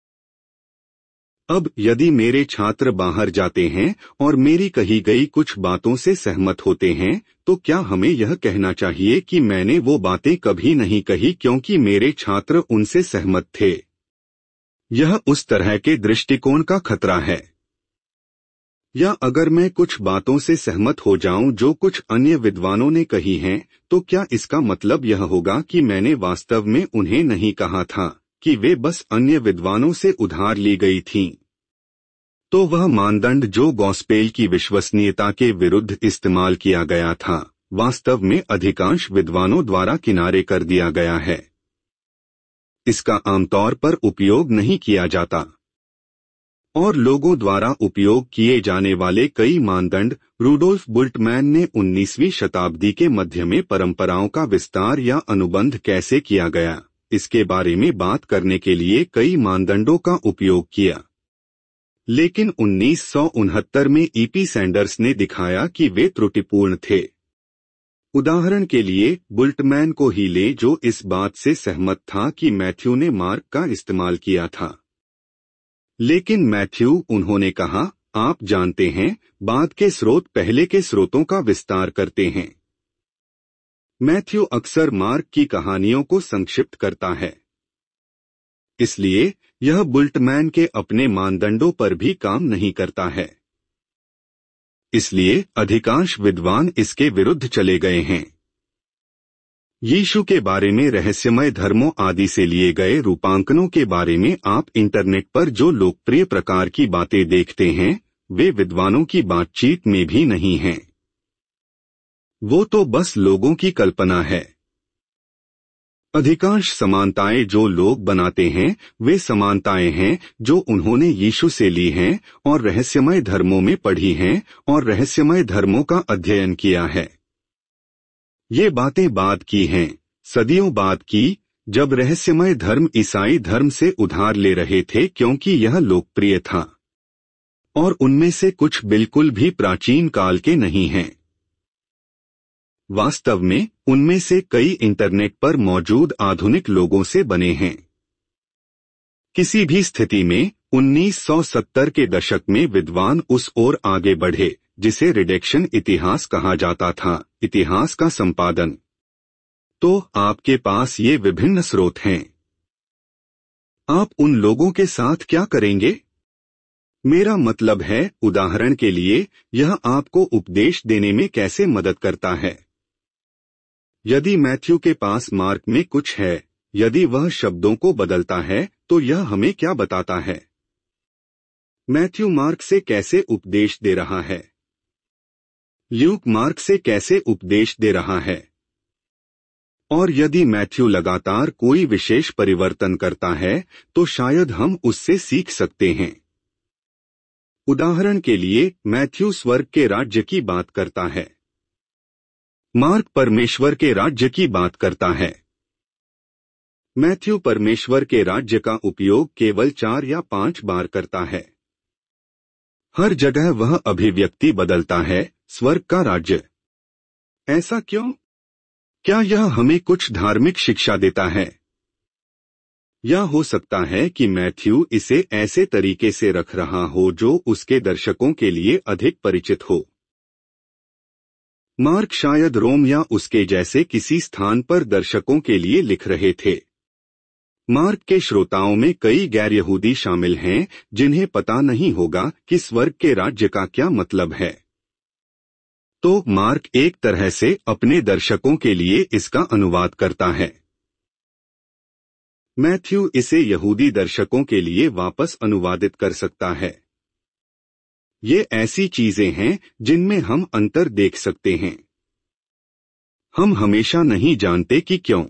अब यदि मेरे छात्र बाहर जाते हैं और मेरी कही गई कुछ बातों से सहमत होते हैं तो क्या हमें यह कहना चाहिए कि मैंने वो बातें कभी नहीं कही क्योंकि मेरे छात्र उनसे सहमत थे? यह उस तरह के दृष्टिकोण का खतरा है। या अगर मैं कुछ बातों से सहमत हो जाऊं जो कुछ अन्य विद्वानों ने कही हैं, तो क्या इसका मतलब यह होगा कि मैंने वास्तव में उन्हें नहीं कहा था कि वे बस अन्य विद्वानों से उधार ली गई थीं? तो वह मानदंड जो गॉस्पेल की विश्वसनीयता के विरुद्ध इस्तेमाल किया गया था, वास्तव में अधिकांश विद्वानों द्वारा किनारे कर दिया गया है। इसका आमतौर पर उपयोग नहीं किया जाता। और लोगों द्वारा उपयोग किए जाने वाले कई मानदंड रूडोल्फ बुल्टमैन ने 19वीं शताब्दी के मध्य में परंपराओं का विस्तार या अनुबंध कैसे किया गया, इसके बारे में बात करने के लिए कई मानदंडों का उपयोग किया। लेकिन 1969 में ईपी सैंडर्स ने दिखाया कि वे त्रुटिपूर्ण थे। उदाहरण के लिए, बुल्टमैन को ही ले जो इस बात से सहमत था कि मैथ्यू ने मार्क का इस्तेमाल किया था। लेकिन मैथ्यू, उन्होंने कहा, आप जानते हैं, बाद के स्रोत पहले के स्रोतों का विस्तार करते हैं। मैथ्यू अक्सर मार्क की कहानियों को संक्षिप्त करता है। इसलिए यह बुल्टमैन के अपने मानदंडों पर भी काम नहीं करता है। इसलिए अधिकांश विद्वान इसके विरुद्ध चले गए हैं। यीशु के बारे में रहस्यमय धर्मों आदि से लिए गए रूपांकनों के बारे में आप इंटरनेट पर जो लोकप्रिय प्रकार की बातें देखते हैं, वे विद्वानों की बातचीत में भी नहीं हैं। वो तो बस लोगों की कल्पना है। अधिकांश समानताएं जो लोग बनाते हैं, वे समानताएं हैं जो उन्होंने यीशु से ली हैं और रहस्यमय धर्मों में पढ़ी हैं और रहस्यमय धर्मों का अध्ययन किया है। ये बातें बाद की हैं, सदियों बाद की, जब रहस्यमय धर्म ईसाई धर्म से उधार ले रहे थे क्योंकि यह लोकप्रिय था। और उनमें से कुछ बिल्कुल भी प्राचीन काल के नहीं हैं। वास्तव में उनमें से कई इंटरनेट पर मौजूद आधुनिक लोगों से बने हैं। किसी भी स्थिति में 1970 के दशक में विद्वान उस ओर आगे बढ़े जिसे रिडक्शन इतिहास कहा जाता था, इतिहास का संपादन। तो आपके पास ये विभिन्न स्रोत हैं। आप उन लोगों के साथ क्या करेंगे? मेरा मतलब है, उदाहरण के लिए, यह आपको उपदेश देने में कैसे मदद करता है। यदि मैथ्यू के पास मार्क में कुछ है, यदि वह शब्दों को बदलता है, तो यह हमें क्या बताता है? मैथ्यू मार्क से कैसे उपदेश दे रहा है? ल्यूक मार्क से कैसे उपदेश दे रहा है? और यदि मैथ्यू लगातार कोई विशेष परिवर्तन करता है, तो शायद हम उससे सीख सकते हैं। उदाहरण के लिए, मैथ्यू स्वर्ग के राज्य की बात करता है। मार्क परमेश्वर के राज्य की बात करता है। मैथ्यू परमेश्वर के राज्य का उपयोग केवल 4 या 5 बार करता है। हर जगह वह अभिव्यक्ति बदलता है, स्वर्ग का राज्य। ऐसा क्यों? क्या यह हमें कुछ धार्मिक शिक्षा देता है? या हो सकता है कि मैथ्यू इसे ऐसे तरीके से रख रहा हो जो उसके दर्शकों के लिए अधिक परिचित हो। मार्क शायद रोम या उसके जैसे किसी स्थान पर दर्शकों के लिए लिख रहे थे। मार्क के श्रोताओं में कई गैर यहूदी शामिल हैं जिन्हें पता नहीं होगा कि स्वर्ग के राज्य का क्या मतलब है। तो मार्क एक तरह से अपने दर्शकों के लिए इसका अनुवाद करता है। मैथ्यू इसे यहूदी दर्शकों के लिए वापस अनुवादित कर सकता है। ये ऐसी चीजें हैं जिनमें हम अंतर देख सकते हैं। हम हमेशा नहीं जानते कि क्यों।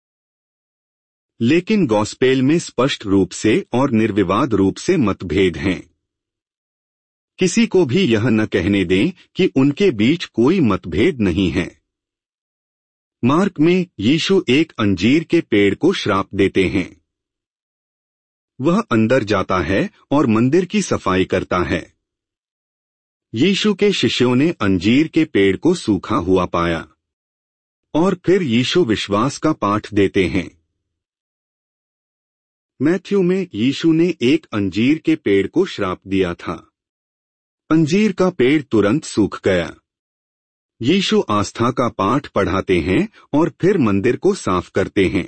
लेकिन गॉस्पेल में स्पष्ट रूप से और निर्विवाद रूप से मतभेद हैं। किसी को भी यह न कहने दें कि उनके बीच कोई मतभेद नहीं है। मार्क में यीशु एक अंजीर के पेड़ को श्राप देते हैं। वह अंदर जाता है और मंदिर की सफाई करता है। यीशु के शिष्यों ने अंजीर के पेड़ को सूखा हुआ पाया और फिर यीशु विश्वास का पाठ देते हैं। मैथ्यू में यीशु ने एक अंजीर के पेड़ को श्राप दिया था। अंजीर का पेड़ तुरंत सूख गया। यीशु आस्था का पाठ पढ़ाते हैं और फिर मंदिर को साफ करते हैं।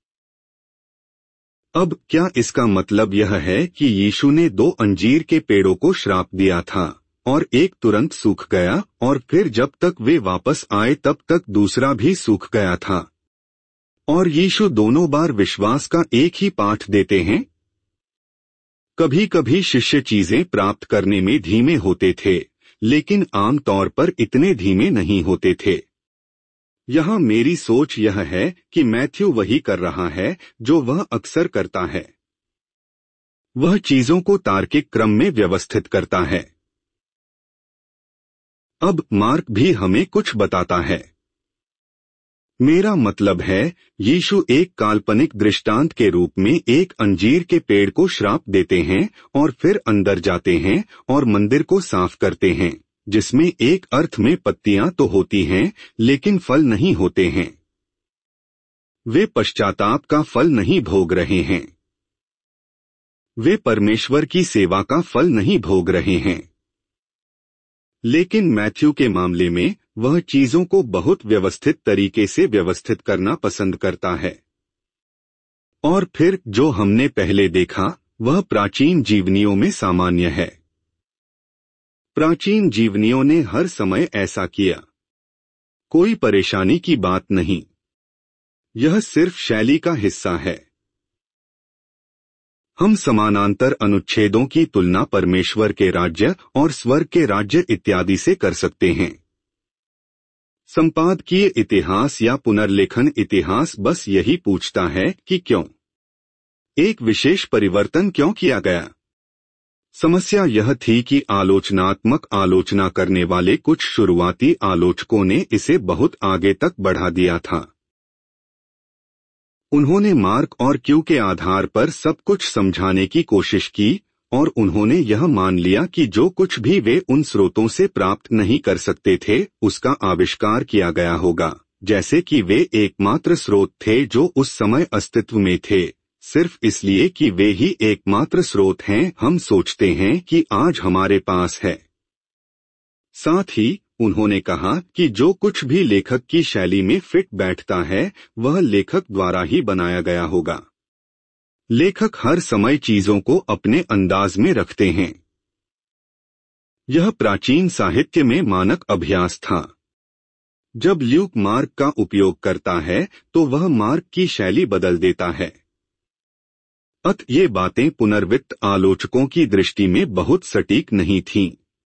अब क्या इसका मतलब यह है कि यीशु ने 2 अंजीर के पेड़ों को श्राप दिया था और एक तुरंत सूख गया और फिर जब तक वे वापस आए तब तक दूसरा भी सूख गया था? और यीशु दोनों बार विश्वास का एक ही पाठ देते हैं? कभी कभी शिष्य चीजें प्राप्त करने में धीमे होते थे, लेकिन आम तौर पर इतने धीमे नहीं होते थे। यहाँ मेरी सोच यह है कि मैथ्यू वही कर रहा है जो वह अक्सर करता है। वह चीजों को तार्किक क्रम में व्यवस्थित करता है। अब मार्क भी हमें कुछ बताता है। मेरा मतलब है, यीशु एक काल्पनिक दृष्टांत के रूप में एक अंजीर के पेड़ को श्राप देते हैं और फिर अंदर जाते हैं और मंदिर को साफ करते हैं, जिसमें एक अर्थ में पत्तियां तो होती हैं लेकिन फल नहीं होते हैं। वे पश्चाताप का फल नहीं भोग रहे हैं। वे परमेश्वर की सेवा का फल नहीं भोग रहे हैं। लेकिन मैथ्यू के मामले में वह चीजों को बहुत व्यवस्थित तरीके से व्यवस्थित करना पसंद करता है। और फिर जो हमने पहले देखा वह प्राचीन जीवनियों में सामान्य है। प्राचीन जीवनियों ने हर समय ऐसा किया। कोई परेशानी की बात नहीं, यह सिर्फ शैली का हिस्सा है। हम समानांतर अनुच्छेदों की तुलना परमेश्वर के राज्य और स्वर्ग के राज्य इत्यादि से कर सकते हैं। संपादकीय इतिहास या पुनर्लेखन इतिहास बस यही पूछता है कि क्यों एक विशेष परिवर्तन क्यों किया गया। समस्या यह थी कि आलोचनात्मक आलोचना करने वाले कुछ शुरुआती आलोचकों ने इसे बहुत आगे तक बढ़ा दिया था। उन्होंने मार्क और क्यू के आधार पर सब कुछ समझाने की कोशिश की और उन्होंने यह मान लिया कि जो कुछ भी वे उन स्रोतों से प्राप्त नहीं कर सकते थे उसका आविष्कार किया गया होगा, जैसे कि वे एकमात्र स्रोत थे जो उस समय अस्तित्व में थे, सिर्फ इसलिए कि वे ही एकमात्र स्रोत हैं हम सोचते हैं कि आज हमारे पास है। साथ ही उन्होंने कहा कि जो कुछ भी लेखक की शैली में फिट बैठता है वह लेखक द्वारा ही बनाया गया होगा। लेखक हर समय चीजों को अपने अंदाज में रखते हैं। यह प्राचीन साहित्य में मानक अभ्यास था। जब ल्यूक मार्क का उपयोग करता है तो वह मार्क की शैली बदल देता है। ये बातें पुनर्वित्त आलोचकों की दृष्टि में बहुत सटीक नहीं थीं।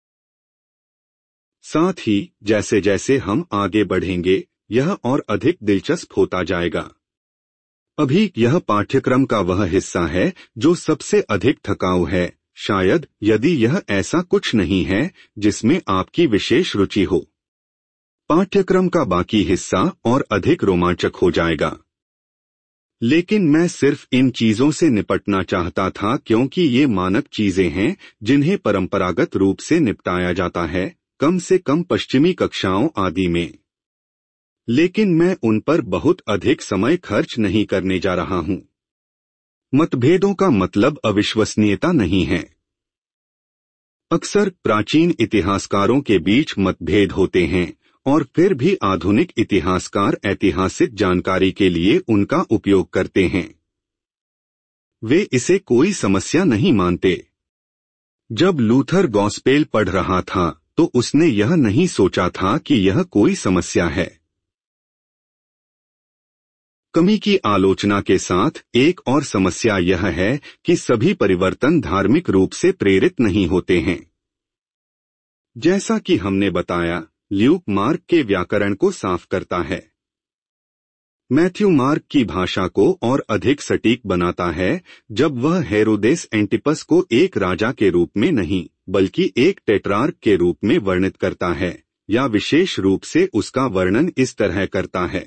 साथ ही जैसे जैसे हम आगे बढ़ेंगे यह और अधिक दिलचस्प होता जाएगा। अभी यह पाठ्यक्रम का वह हिस्सा है जो सबसे अधिक थकाऊ है, शायद यदि यह ऐसा कुछ नहीं है जिसमें आपकी विशेष रुचि हो। पाठ्यक्रम का बाकी हिस्सा और अधिक रोमांचक हो जाएगा। लेकिन मैं सिर्फ इन चीजों से निपटना चाहता था क्योंकि ये मानक चीजें हैं जिन्हें परंपरागत रूप से निपटाया जाता है, कम से कम पश्चिमी कक्षाओं आदि में। लेकिन मैं उन पर बहुत अधिक समय खर्च नहीं करने जा रहा हूं। मतभेदों का मतलब अविश्वसनीयता नहीं है। अक्सर प्राचीन इतिहासकारों के बीच मतभेद होते हैं और फिर भी आधुनिक इतिहासकार ऐतिहासिक जानकारी के लिए उनका उपयोग करते हैं। वे इसे कोई समस्या नहीं मानते। जब लूथर गॉस्पेल पढ़ रहा था तो उसने यह नहीं सोचा था कि यह कोई समस्या है। कमी की आलोचना के साथ एक और समस्या यह है कि सभी परिवर्तन धार्मिक रूप से प्रेरित नहीं होते हैं। जैसा कि हमने बताया, ल्यूक मार्क के व्याकरण को साफ करता है। मैथ्यू मार्क की भाषा को और अधिक सटीक बनाता है जब वह हेरोदेस एंटिपस को एक राजा के रूप में नहीं बल्कि एक टेट्रार्क के रूप में वर्णित करता है, या विशेष रूप से उसका वर्णन इस तरह करता है।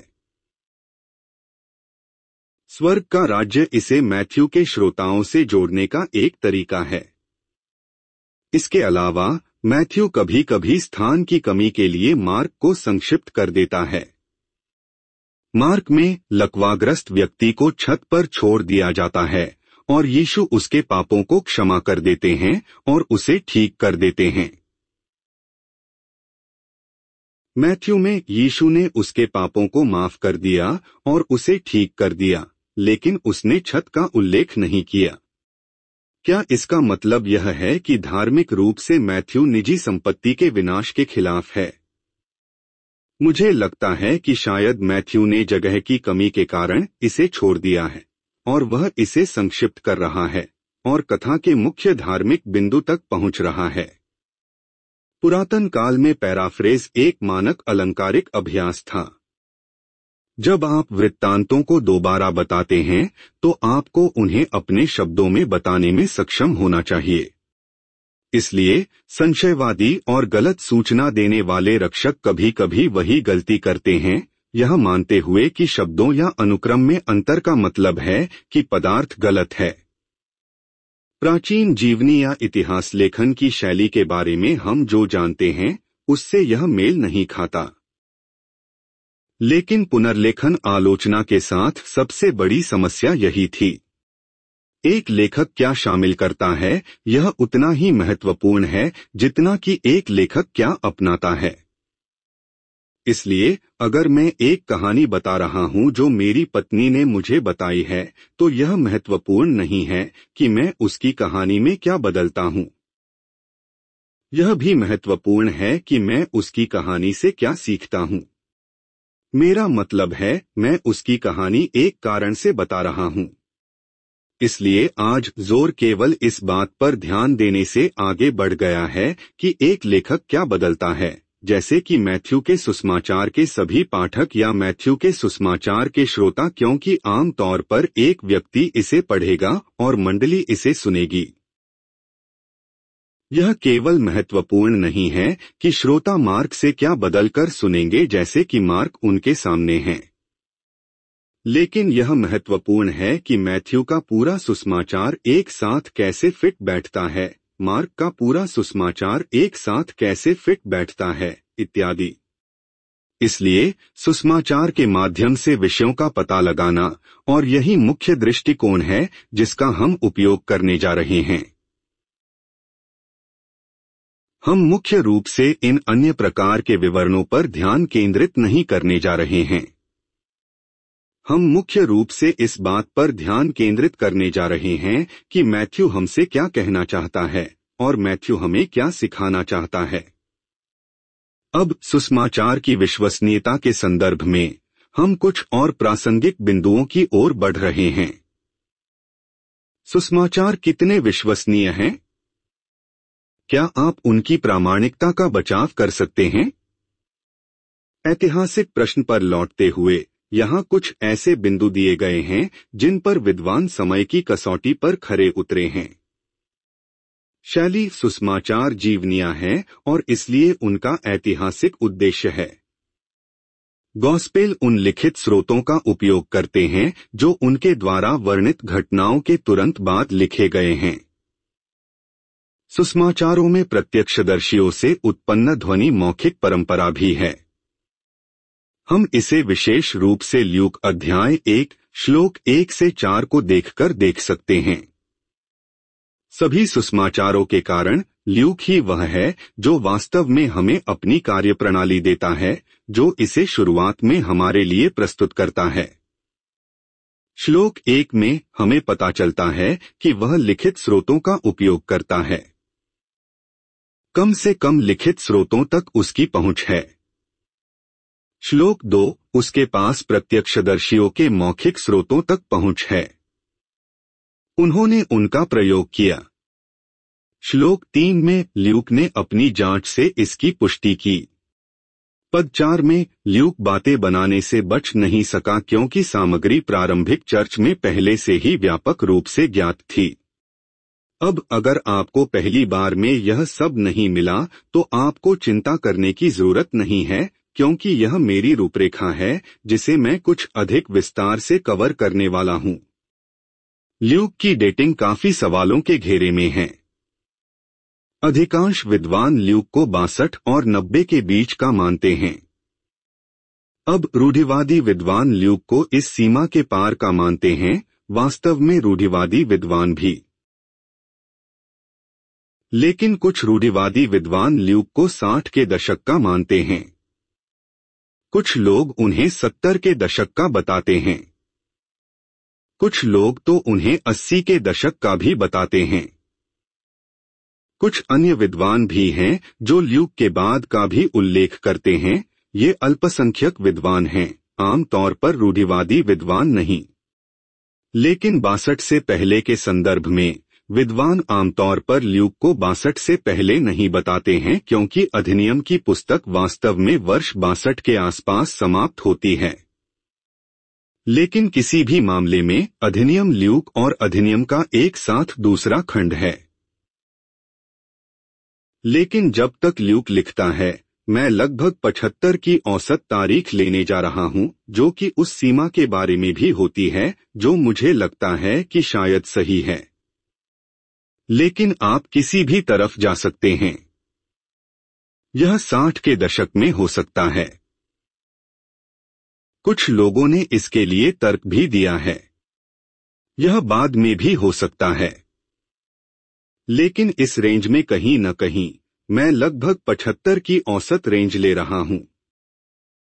स्वर्ग का राज्य इसे मैथ्यू के श्रोताओं से जोड़ने का एक तरीका है। इसके अलावा मैथ्यू कभी कभी स्थान की कमी के लिए मार्क को संक्षिप्त कर देता है। मार्क में लकवाग्रस्त व्यक्ति को छत पर छोड़ दिया जाता है और यीशु उसके पापों को क्षमा कर देते हैं और उसे ठीक कर देते हैं। मैथ्यू में यीशु ने उसके पापों को माफ कर दिया और उसे ठीक कर दिया, लेकिन उसने छत का उल्लेख नहीं किया। क्या इसका मतलब यह है कि धार्मिक रूप से मैथ्यू निजी संपत्ति के विनाश के खिलाफ है? मुझे लगता है कि शायद मैथ्यू ने जगह की कमी के कारण इसे छोड़ दिया है और वह इसे संक्षिप्त कर रहा है और कथा के मुख्य धार्मिक बिंदु तक पहुंच रहा है। पुरातन काल में पैराफ्रेज एक मानक अलंकारिक अभ्यास था। जब आप वृत्तांतों को दोबारा बताते हैं तो आपको उन्हें अपने शब्दों में बताने में सक्षम होना चाहिए। इसलिए संशयवादी और गलत सूचना देने वाले रक्षक कभी कभी वही गलती करते हैं, यह मानते हुए कि शब्दों या अनुक्रम में अंतर का मतलब है कि पदार्थ गलत है। प्राचीन जीवनी या इतिहास लेखन की शैली के बारे में हम जो जानते हैं उससे यह मेल नहीं खाता। लेकिन पुनर्लेखन आलोचना के साथ सबसे बड़ी समस्या यही थी। एक लेखक क्या शामिल करता है यह उतना ही महत्वपूर्ण है जितना कि एक लेखक क्या अपनाता है। इसलिए अगर मैं एक कहानी बता रहा हूं जो मेरी पत्नी ने मुझे बताई है, तो यह महत्वपूर्ण नहीं है कि मैं उसकी कहानी में क्या बदलता हूं। यह भी महत्वपूर्ण है कि मैं उसकी कहानी से क्या सीखता हूं। मेरा मतलब है, मैं उसकी कहानी एक कारण से बता रहा हूं। इसलिए आज जोर केवल इस बात पर ध्यान देने से आगे बढ़ गया है कि एक लेखक क्या बदलता है, जैसे कि मैथ्यू के सुसमाचार के सभी पाठक या मैथ्यू के सुसमाचार के श्रोता, क्योंकि आम तौर पर एक व्यक्ति इसे पढ़ेगा और मंडली इसे सुनेगी। यह केवल महत्वपूर्ण नहीं है कि श्रोता मार्क से क्या बदलकर सुनेंगे जैसे कि मार्क उनके सामने हैं, लेकिन यह महत्वपूर्ण है कि मैथ्यू का पूरा सुसमाचार एक साथ कैसे फिट बैठता है, मार्क का पूरा सुसमाचार एक साथ कैसे फिट बैठता है, इत्यादि। इसलिए सुसमाचार के माध्यम से विषयों का पता लगाना, और यही मुख्य दृष्टिकोण है जिसका हम उपयोग करने जा रहे हैं। हम मुख्य रूप से इन अन्य प्रकार के विवरणों पर ध्यान केंद्रित नहीं करने जा रहे हैं। हम मुख्य रूप से इस बात पर ध्यान केंद्रित करने जा रहे हैं कि मैथ्यू हमसे क्या कहना चाहता है और मैथ्यू हमें क्या सिखाना चाहता है। अब सुसमाचार की विश्वसनीयता के संदर्भ में हम कुछ और प्रासंगिक बिंदुओं की ओर बढ़ रहे हैं। सुसमाचार कितने विश्वसनीय हैं? क्या आप उनकी प्रामाणिकता का बचाव कर सकते हैं? ऐतिहासिक प्रश्न पर लौटते हुए यहाँ कुछ ऐसे बिंदु दिए गए हैं जिन पर विद्वान समय की कसौटी पर खरे उतरे हैं। शैली सुसमाचार जीवनीय है और इसलिए उनका ऐतिहासिक उद्देश्य है। गॉस्पेल उन लिखित स्रोतों का उपयोग करते हैं जो उनके द्वारा वर्णित घटनाओं के तुरंत बाद लिखे गए हैं। सुसमाचारों में प्रत्यक्षदर्शियों से उत्पन्न ध्वनि मौखिक परंपरा भी है। हम इसे विशेष रूप से ल्यूक अध्याय 1 श्लोक 1 से 4 को देखकर देख सकते हैं। सभी सुसमाचारों के कारण ल्यूक ही वह है जो वास्तव में हमें अपनी कार्यप्रणाली देता है, जो इसे शुरुआत में हमारे लिए प्रस्तुत करता है। श्लोक 1 में हमें पता चलता है कि वह लिखित स्रोतों का उपयोग करता है। कम से कम लिखित स्रोतों तक उसकी पहुंच है। श्लोक 2 उसके पास प्रत्यक्षदर्शियों के मौखिक स्रोतों तक पहुंच है। उन्होंने उनका प्रयोग किया। श्लोक 3 में ल्यूक ने अपनी जांच से इसकी पुष्टि की। पद 4 में ल्यूक बातें बनाने से बच नहीं सका क्योंकि सामग्री प्रारंभिक चर्च में पहले से ही व्यापक रूप से ज्ञात थी। अब अगर आपको पहली बार में यह सब नहीं मिला तो आपको चिंता करने की जरूरत नहीं है, क्योंकि यह मेरी रूपरेखा है जिसे मैं कुछ अधिक विस्तार से कवर करने वाला हूं। ल्यूक की डेटिंग काफी सवालों के घेरे में है। अधिकांश विद्वान ल्यूक को 62 और 90 के बीच का मानते हैं। अब रूढ़िवादी विद्वान ल्यूक को इस सीमा के पार का मानते हैं, वास्तव में रूढ़िवादी विद्वान भी। लेकिन कुछ रूढ़िवादी विद्वान ल्यूक को 60 के दशक का मानते हैं। कुछ लोग उन्हें 70 के दशक का बताते हैं। कुछ लोग तो उन्हें 80 के दशक का भी बताते हैं। कुछ अन्य विद्वान भी हैं जो ल्यूक के बाद का भी उल्लेख करते हैं। ये अल्पसंख्यक विद्वान हैं, आमतौर पर रूढ़िवादी विद्वान नहीं। लेकिन 62 से पहले के संदर्भ में विद्वान आमतौर पर ल्यूक को 62 से पहले नहीं बताते हैं, क्योंकि अधिनियम की पुस्तक वास्तव में वर्ष 62 के आसपास समाप्त होती है। लेकिन किसी भी मामले में अधिनियम ल्यूक और अधिनियम का एक साथ दूसरा खंड है। लेकिन जब तक ल्यूक लिखता है, मैं लगभग 75 की औसत तारीख लेने जा रहा हूं, जो कि उस सीमा के बारे में भी होती है जो मुझे लगता है कि शायद सही है। लेकिन आप किसी भी तरफ जा सकते हैं। यह 60 के दशक में हो सकता है। कुछ लोगों ने इसके लिए तर्क भी दिया है। यह बाद में भी हो सकता है। लेकिन इस रेंज में कहीं न कहीं मैं लगभग 75 की औसत रेंज ले रहा हूं।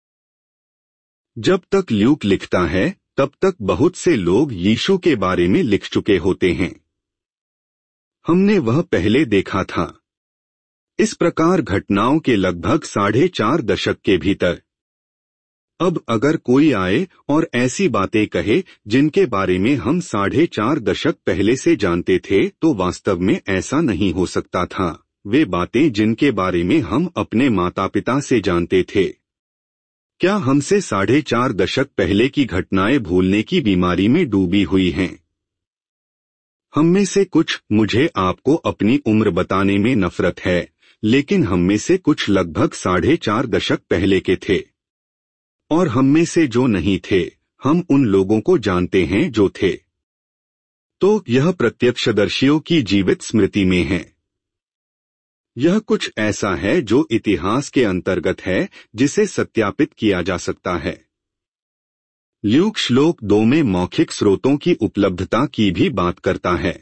जब तक ल्यूक लिखता है तब तक बहुत से लोग यीशु के बारे में लिख चुके होते हैं। हमने वह पहले देखा था। इस प्रकार घटनाओं के लगभग 4.5 दशक के भीतर। अब अगर कोई आए और ऐसी बातें कहे जिनके बारे में हम 4.5 दशक पहले से जानते थे, तो वास्तव में ऐसा नहीं हो सकता था। वे बातें जिनके बारे में हम अपने माता पिता से जानते थे। क्या हमसे 4.5 दशक पहले की घटनाएं भूलने की बीमारी में डूबी हुई हैं? हम में से कुछ, मुझे आपको अपनी उम्र बताने में नफरत है, लेकिन हम में से कुछ लगभग 4.5 दशक पहले के थे। और हम में से जो नहीं थे, हम उन लोगों को जानते हैं जो थे। तो यह प्रत्यक्षदर्शियों की जीवित स्मृति में है। यह कुछ ऐसा है जो इतिहास के अंतर्गत है, जिसे सत्यापित किया जा सकता है। ल्यूक श्लोक 2 में मौखिक स्रोतों की उपलब्धता की भी बात करता है।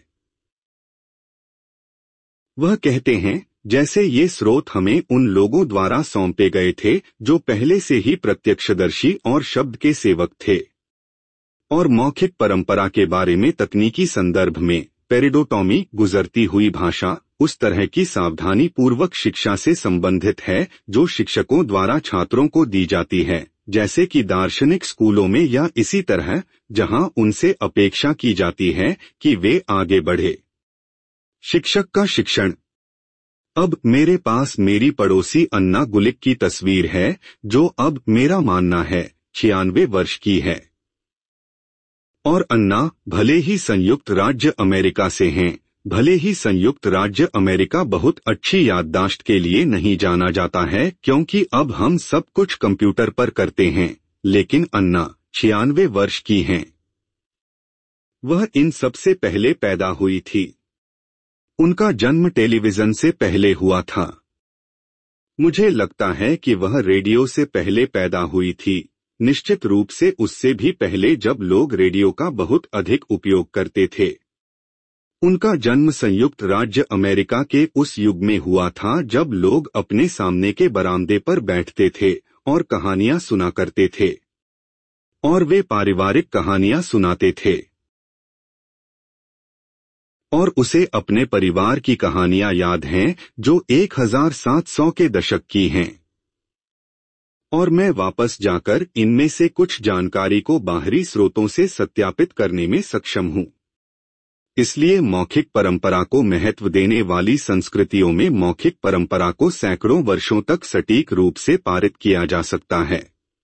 वह कहते हैं, जैसे ये स्रोत हमें उन लोगों द्वारा सौंपे गए थे जो पहले से ही प्रत्यक्षदर्शी और शब्द के सेवक थे। और मौखिक परंपरा के बारे में तकनीकी संदर्भ में पेरिडोटॉमी, गुजरती हुई भाषा, उस तरह की सावधानी पूर्वक शिक्षा से संबंधित है जो शिक्षकों द्वारा छात्रों को दी जाती है, जैसे कि दार्शनिक स्कूलों में या इसी तरह, जहां उनसे अपेक्षा की जाती है कि वे आगे बढ़े। शिक्षक का शिक्षण। अब मेरे पास मेरी पड़ोसी अन्ना गुलिक की तस्वीर है, जो अब मेरा मानना है 96 वर्ष की है। और अन्ना, भले ही संयुक्त राज्य अमेरिका से हैं, भले ही संयुक्त राज्य अमेरिका बहुत अच्छी याददाश्त के लिए नहीं जाना जाता है क्योंकि अब हम सब कुछ कंप्यूटर पर करते हैं, लेकिन अन्ना 96 वर्ष की हैं। वह इन सबसे पहले पैदा हुई थी। उनका जन्म टेलीविजन से पहले हुआ था। मुझे लगता है कि वह रेडियो से पहले पैदा हुई थी, निश्चित रूप से उससे भी पहले जब लोग रेडियो का बहुत अधिक उपयोग करते थे। उनका जन्म संयुक्त राज्य अमेरिका के उस युग में हुआ था जब लोग अपने सामने के बरामदे पर बैठते थे और कहानियां सुना करते थे। और वे पारिवारिक कहानियां सुनाते थे। और उसे अपने परिवार की कहानियां याद हैं जो 1700 के दशक की हैं। और मैं वापस जाकर इनमें से कुछ जानकारी को बाहरी स्रोतों से सत्यापित करने में सक्षम हूं। इसलिए मौखिक परंपरा को महत्व देने वाली संस्कृतियों में मौखिक परंपरा को सैकड़ों वर्षों तक सटीक रूप से पारित किया जा सकता है।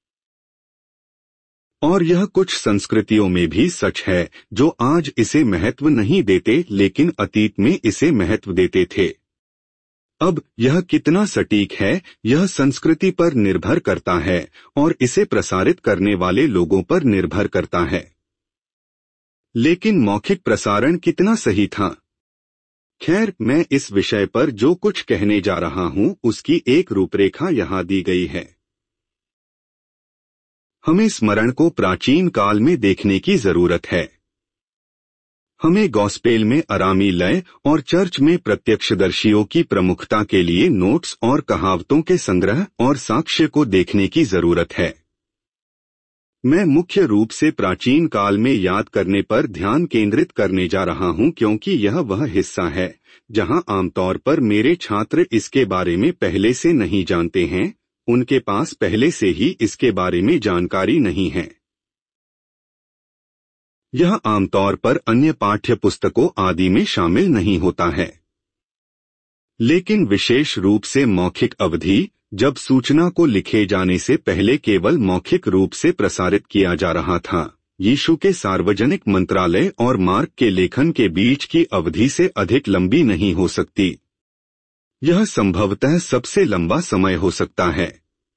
और यह कुछ संस्कृतियों में भी सच है जो आज इसे महत्व नहीं देते लेकिन अतीत में इसे महत्व देते थे। अब यह कितना सटीक है, यह संस्कृति पर निर्भर करता है और इसे प्रसारित करने वाले लोगों पर निर्भर करता है। लेकिन मौखिक प्रसारण कितना सही था? खैर, मैं इस विषय पर जो कुछ कहने जा रहा हूं उसकी एक रूपरेखा यहां दी गई है। हमें स्मरण को प्राचीन काल में देखने की जरूरत है। हमें गॉस्पेल में आरामी लय और चर्च में प्रत्यक्षदर्शियों की प्रमुखता के लिए नोट्स और कहावतों के संग्रह और साक्ष्य को देखने की जरूरत है। मैं मुख्य रूप से प्राचीन काल में याद करने पर ध्यान केंद्रित करने जा रहा हूं क्योंकि यह वह हिस्सा है जहां आमतौर पर मेरे छात्र इसके बारे में पहले से नहीं जानते हैं, उनके पास पहले से ही इसके बारे में जानकारी नहीं है। यह आमतौर पर अन्य पाठ्य पुस्तकों आदि में शामिल नहीं होता है। लेकिन विशेष रूप से मौखिक अवधि, जब सूचना को लिखे जाने से पहले केवल मौखिक रूप से प्रसारित किया जा रहा था, यीशु के सार्वजनिक मंत्रालय और मार्क के लेखन के बीच की अवधि से अधिक लंबी नहीं हो सकती। यह संभवतः सबसे लंबा समय हो सकता है।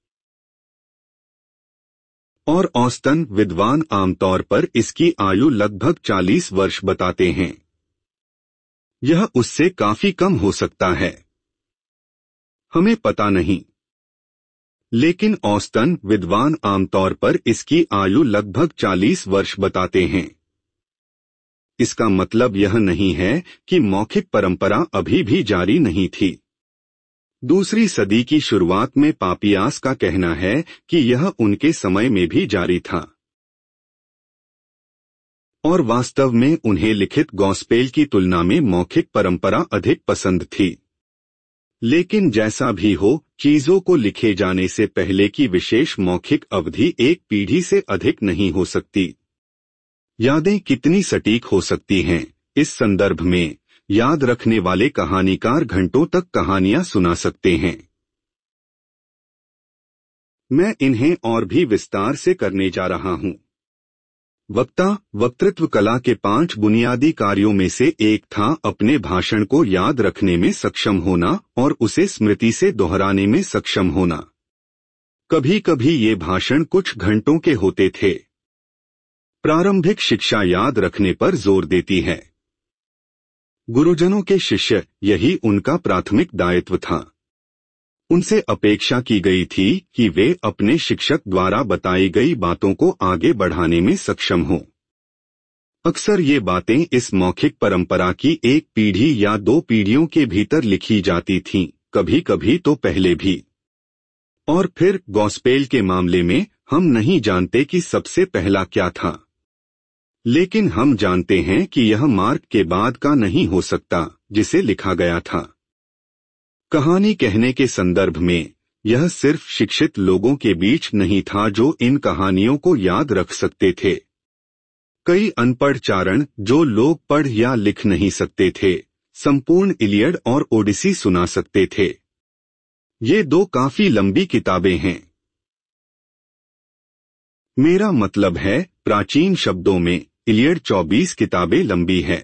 और औसतन विद्वान आमतौर पर इसकी आयु लगभग 40 वर्ष बताते हैं। यह उससे काफी कम हो सकता है, हमें पता नहीं। लेकिन औसतन विद्वान आमतौर पर इसकी आयु लगभग 40 वर्ष बताते हैं। इसका मतलब यह नहीं है कि मौखिक परंपरा अभी भी जारी नहीं थी। दूसरी सदी की शुरुआत में पापियास का कहना है कि यह उनके समय में भी जारी था और वास्तव में उन्हें लिखित गॉस्पेल की तुलना में मौखिक परंपरा अधिक पसंद थी। लेकिन जैसा भी हो, चीजों को लिखे जाने से पहले की विशेष मौखिक अवधि एक पीढ़ी से अधिक नहीं हो सकती। यादें कितनी सटीक हो सकती हैं। इस संदर्भ में याद रखने वाले कहानीकार घंटों तक कहानियां सुना सकते हैं। मैं इन्हें और भी विस्तार से करने जा रहा हूं। वक्तृत्व कला के 5 बुनियादी कार्यों में से एक था अपने भाषण को याद रखने में सक्षम होना और उसे स्मृति से दोहराने में सक्षम होना। कभी कभी ये भाषण कुछ घंटों के होते थे। प्रारंभिक शिक्षा याद रखने पर जोर देती है। गुरुजनों के शिष्य, यही उनका प्राथमिक दायित्व था। उनसे अपेक्षा की गई थी कि वे अपने शिक्षक द्वारा बताई गई बातों को आगे बढ़ाने में सक्षम हों। अक्सर ये बातें इस मौखिक परंपरा की एक पीढ़ी या 2 पीढ़ियों के भीतर लिखी जाती थीं, कभी कभी तो पहले भी। और फिर गॉस्पेल के मामले में हम नहीं जानते कि सबसे पहला क्या था, लेकिन हम जानते हैं कि यह मार्क के बाद का नहीं हो सकता जिसे लिखा गया था। कहानी कहने के संदर्भ में यह सिर्फ शिक्षित लोगों के बीच नहीं था जो इन कहानियों को याद रख सकते थे। कई अनपढ़ चारण, जो लोग पढ़ या लिख नहीं सकते थे, संपूर्ण इलियड और ओडिसी सुना सकते थे। ये 2 काफी लंबी किताबें हैं। मेरा मतलब है, प्राचीन शब्दों में इलियड 24 किताबें लंबी है।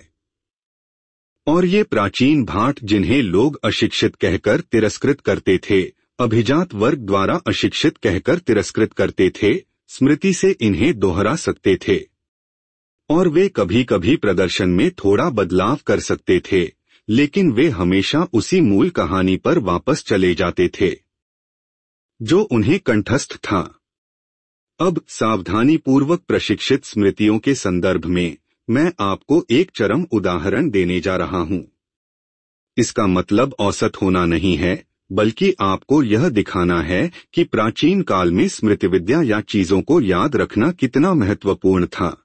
और ये प्राचीन भाट, जिन्हें लोग अशिक्षित कहकर तिरस्कृत करते थे, अभिजात वर्ग द्वारा अशिक्षित कहकर तिरस्कृत करते थे, स्मृति से इन्हें दोहरा सकते थे। और वे कभी कभी प्रदर्शन में थोड़ा बदलाव कर सकते थे, लेकिन वे हमेशा उसी मूल कहानी पर वापस चले जाते थे जो उन्हें कंठस्थ था। अब सावधानीपूर्वक प्रशिक्षित स्मृतियों के संदर्भ में मैं आपको एक चरम उदाहरण देने जा रहा हूं। इसका मतलब औसत होना नहीं है, बल्कि आपको यह दिखाना है कि प्राचीन काल में स्मृतिविद्या या चीजों को याद रखना कितना महत्वपूर्ण था।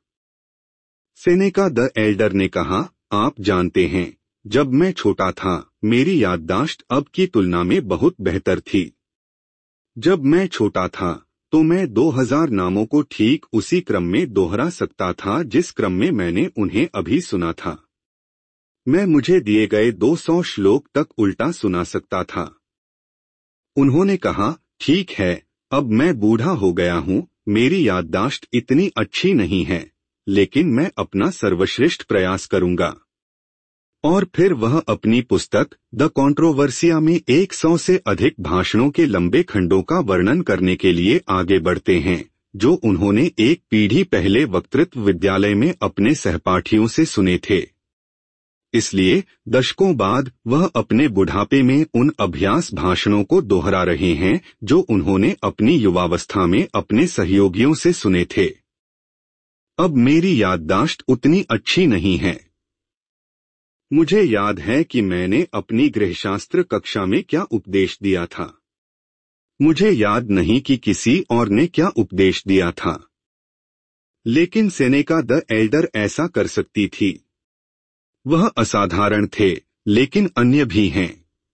सेनेका द एल्डर ने कहा, आप जानते हैं, जब मैं छोटा था, मेरी याददाश्त अब की तुलना में बहुत बेहतर थी। जब मैं छोटा था तो मैं 2000 नामों को ठीक उसी क्रम में दोहरा सकता था जिस क्रम में मैंने उन्हें अभी सुना था। मैं मुझे दिए गए 200 श्लोक तक उल्टा सुना सकता था। उन्होंने कहा, ठीक है, अब मैं बूढ़ा हो गया हूँ, मेरी याददाश्त इतनी अच्छी नहीं है, लेकिन मैं अपना सर्वश्रेष्ठ प्रयास करूंगा। और फिर वह अपनी पुस्तक द कंट्रोवर्सिया में 100 से अधिक भाषणों के लंबे खंडों का वर्णन करने के लिए आगे बढ़ते हैं, जो उन्होंने एक पीढ़ी पहले वक्तृत्व विद्यालय में अपने सहपाठियों से सुने थे। इसलिए दशकों बाद वह अपने बुढ़ापे में उन अभ्यास भाषणों को दोहरा रहे हैं जो उन्होंने अपनी युवावस्था में अपने सहयोगियों से सुने थे। अब मेरी याददाश्त उतनी अच्छी नहीं है। मुझे याद है कि मैंने अपनी गृहशास्त्र कक्षा में क्या उपदेश दिया था। मुझे याद नहीं कि किसी और ने क्या उपदेश दिया था, लेकिन सेनेका द एल्डर ऐसा कर सकती थी। वह असाधारण थे, लेकिन अन्य भी हैं।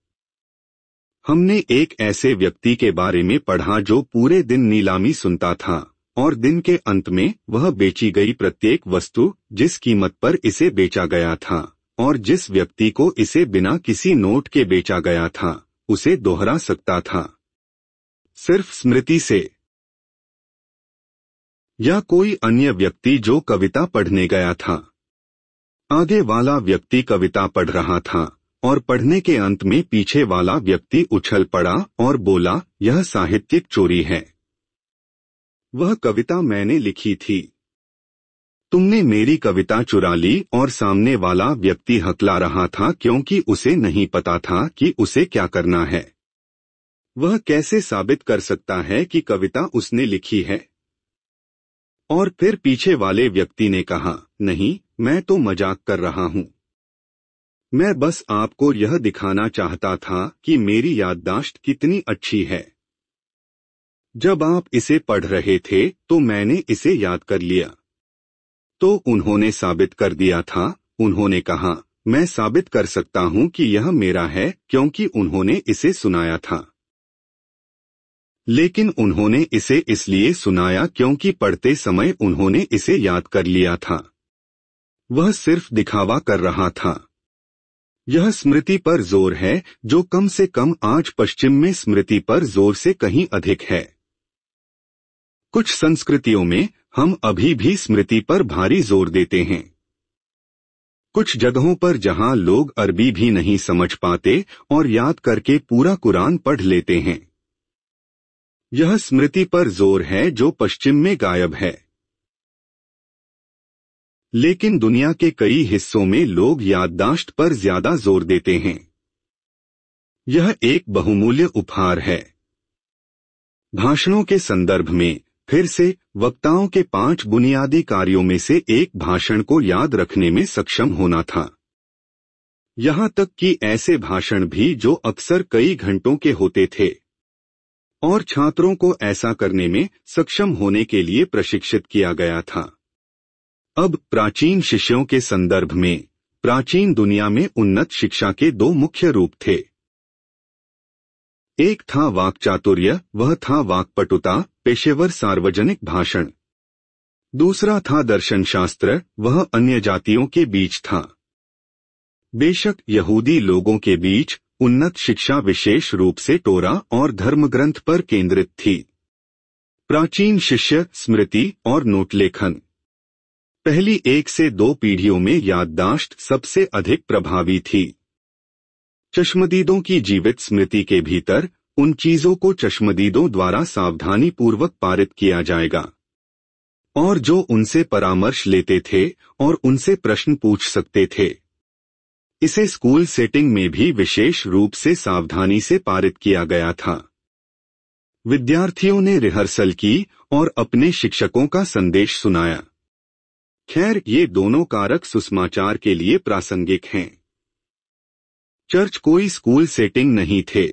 हमने एक ऐसे व्यक्ति के बारे में पढ़ा जो पूरे दिन नीलामी सुनता था और दिन के अंत में वह बेची गई प्रत्येक वस्तु, जिस कीमत पर इसे बेचा गया था और जिस व्यक्ति को इसे बिना किसी नोट के बेचा गया था, उसे दोहरा सकता था, सिर्फ स्मृति से। या कोई अन्य व्यक्ति जो कविता पढ़ने गया था। आगे वाला व्यक्ति कविता पढ़ रहा था और पढ़ने के अंत में पीछे वाला व्यक्ति उछल पड़ा और बोला, यह साहित्यिक चोरी है। वह कविता मैंने लिखी थी। तुमने मेरी कविता चुरा ली। और सामने वाला व्यक्ति हकला रहा था क्योंकि उसे नहीं पता था कि उसे क्या करना है। वह कैसे साबित कर सकता है कि कविता उसने लिखी है? और फिर पीछे वाले व्यक्ति ने कहा, नहीं, मैं तो मजाक कर रहा हूँ। मैं बस आपको यह दिखाना चाहता था कि मेरी याददाश्त कितनी अच्छी है। जब आप इसे पढ़ रहे थे तो मैंने इसे याद कर लिया। तो उन्होंने साबित कर दिया था, उन्होंने कहा, मैं साबित कर सकता हूं कि यह मेरा है क्योंकि उन्होंने इसे सुनाया था। लेकिन उन्होंने इसे इसलिए सुनाया क्योंकि पढ़ते समय उन्होंने इसे याद कर लिया था। वह सिर्फ दिखावा कर रहा था। यह स्मृति पर जोर है जो कम से कम आज पश्चिम में स्मृति पर जोर से कहीं अधिक है। कुछ संस्कृतियों में हम अभी भी स्मृति पर भारी जोर देते हैं। कुछ जगहों पर जहां लोग अरबी भी नहीं समझ पाते और याद करके पूरा कुरान पढ़ लेते हैं। यह स्मृति पर जोर है जो पश्चिम में गायब है। लेकिन दुनिया के कई हिस्सों में लोग याददाश्त पर ज्यादा जोर देते हैं। यह एक बहुमूल्य उपहार है। भाषणों के संदर्भ में फिर से वक्ताओं के 5 बुनियादी कार्यों में से एक भाषण को याद रखने में सक्षम होना था। यहां तक कि ऐसे भाषण भी जो अक्सर कई घंटों के होते थे और छात्रों को ऐसा करने में सक्षम होने के लिए प्रशिक्षित किया गया था। अब प्राचीन शिष्यों के संदर्भ में प्राचीन दुनिया में उन्नत शिक्षा के 2 मुख्य रूप थे। एक था वाक्चातुर्य, वह था वाक्पटुता, पेशेवर सार्वजनिक भाषण। दूसरा था दर्शनशास्त्र, वह अन्य जातियों के बीच था। बेशक यहूदी लोगों के बीच उन्नत शिक्षा विशेष रूप से टोरा और धर्मग्रंथ पर केंद्रित थी। प्राचीन शिष्य, स्मृति और नोटलेखन। पहली 1 से 2 पीढ़ियों में याददाश्त सबसे अधिक प्रभावी थी। चश्मदीदों की जीवित स्मृति के भीतर उन चीजों को चश्मदीदों द्वारा सावधानी पूर्वक पारित किया जाएगा और जो उनसे परामर्श लेते थे और उनसे प्रश्न पूछ सकते थे। इसे स्कूल सेटिंग में भी विशेष रूप से सावधानी से पारित किया गया था। विद्यार्थियों ने रिहर्सल की और अपने शिक्षकों का संदेश सुनाया। खैर, ये दोनों कारक सुसमाचार के लिए प्रासंगिक हैं। चर्च कोई स्कूल सेटिंग नहीं थे।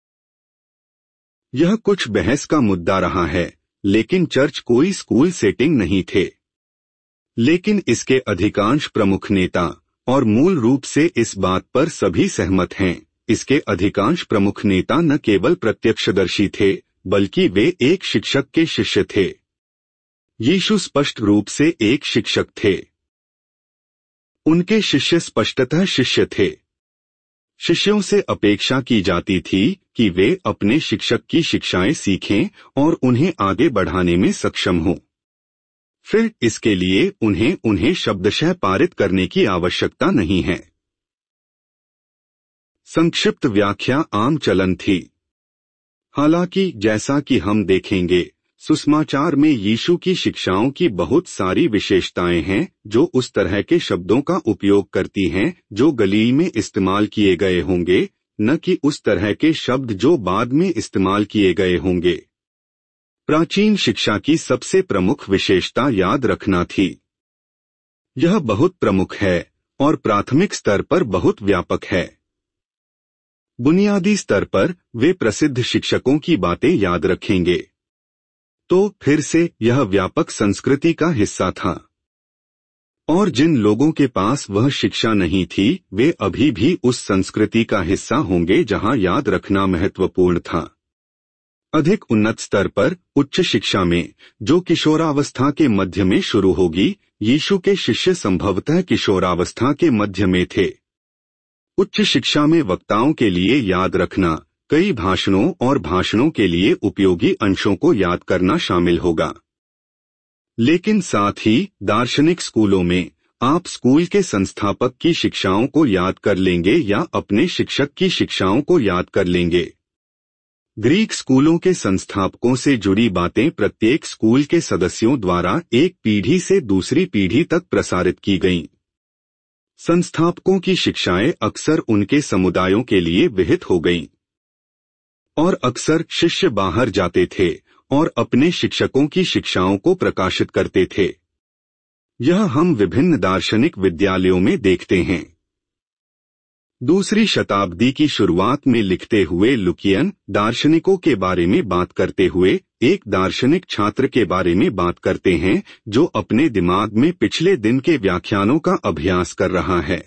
यह कुछ बहस का मुद्दा रहा है, लेकिन चर्च कोई स्कूल सेटिंग नहीं थे। लेकिन इसके अधिकांश प्रमुख नेता, और मूल रूप से इस बात पर सभी सहमत हैं, इसके अधिकांश प्रमुख नेता न केवल प्रत्यक्षदर्शी थे, बल्कि वे एक शिक्षक के शिष्य थे। यीशु स्पष्ट रूप से एक शिक्षक थे। उनके शिष्य स्पष्टतः शिष्य थे। शिष्यों से अपेक्षा की जाती थी कि वे अपने शिक्षक की शिक्षाएं सीखें और उन्हें आगे बढ़ाने में सक्षम हों। फिर इसके लिए उन्हें शब्दशः पारित करने की आवश्यकता नहीं है। संक्षिप्त व्याख्या आम चलन थी। हालांकि जैसा कि हम देखेंगे, सुसमाचार में यीशु की शिक्षाओं की बहुत सारी विशेषताएं हैं जो उस तरह के शब्दों का उपयोग करती हैं जो गलील में इस्तेमाल किए गए होंगे, न कि उस तरह के शब्द जो बाद में इस्तेमाल किए गए होंगे। प्राचीन शिक्षा की सबसे प्रमुख विशेषता याद रखना थी। यह बहुत प्रमुख है और प्राथमिक स्तर पर बहुत व्यापक है। बुनियादी स्तर पर वे प्रसिद्ध शिक्षकों की बातें याद रखेंगे। तो फिर से यह व्यापक संस्कृति का हिस्सा था। और जिन लोगों के पास वह शिक्षा नहीं थी, वे अभी भी उस संस्कृति का हिस्सा होंगे जहां याद रखना महत्वपूर्ण था। अधिक उन्नत स्तर पर उच्च शिक्षा में, जो किशोरावस्था के मध्य में शुरू होगी, यीशु के शिष्य संभवतः किशोरावस्था के मध्य में थे। उच्च शिक्षा में वक्ताओं के लिए याद रखना, कई भाषणों और भाषणों के लिए उपयोगी अंशों को याद करना शामिल होगा। लेकिन साथ ही दार्शनिक स्कूलों में आप स्कूल के संस्थापक की शिक्षाओं को याद कर लेंगे या अपने शिक्षक की शिक्षाओं को याद कर लेंगे। ग्रीक स्कूलों के संस्थापकों से जुड़ी बातें प्रत्येक स्कूल के सदस्यों द्वारा एक पीढ़ी से दूसरी पीढ़ी तक प्रसारित की गईं। संस्थापकों की शिक्षाएं अक्सर उनके समुदायों के लिए विहित हो गईं। और अक्सर शिष्य बाहर जाते थे और अपने शिक्षकों की शिक्षाओं को प्रकाशित करते थे। यह हम विभिन्न दार्शनिक विद्यालयों में देखते हैं। दूसरी शताब्दी की शुरुआत में लिखते हुए लुकियन दार्शनिकों के बारे में बात करते हुए एक दार्शनिक छात्र के बारे में बात करते हैं जो अपने दिमाग में पिछले दिन के व्याख्यानों का अभ्यास कर रहा है।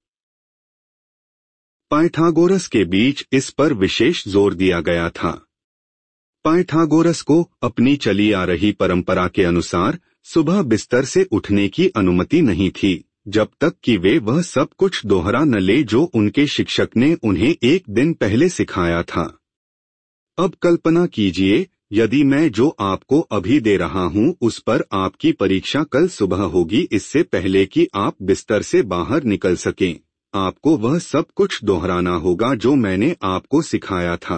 पाइथागोरस के बीच इस पर विशेष जोर दिया गया था। पाइथागोरस को अपनी चली आ रही परंपरा के अनुसार सुबह बिस्तर से उठने की अनुमति नहीं थी जब तक कि वे वह सब कुछ दोहरा न ले जो उनके शिक्षक ने उन्हें एक दिन पहले सिखाया था। अब कल्पना कीजिए यदि मैं जो आपको अभी दे रहा हूं उस पर आपकी परीक्षा कल सुबह होगी इससे पहले कि आप बिस्तर से बाहर निकल सकें। आपको वह सब कुछ दोहराना होगा जो मैंने आपको सिखाया था।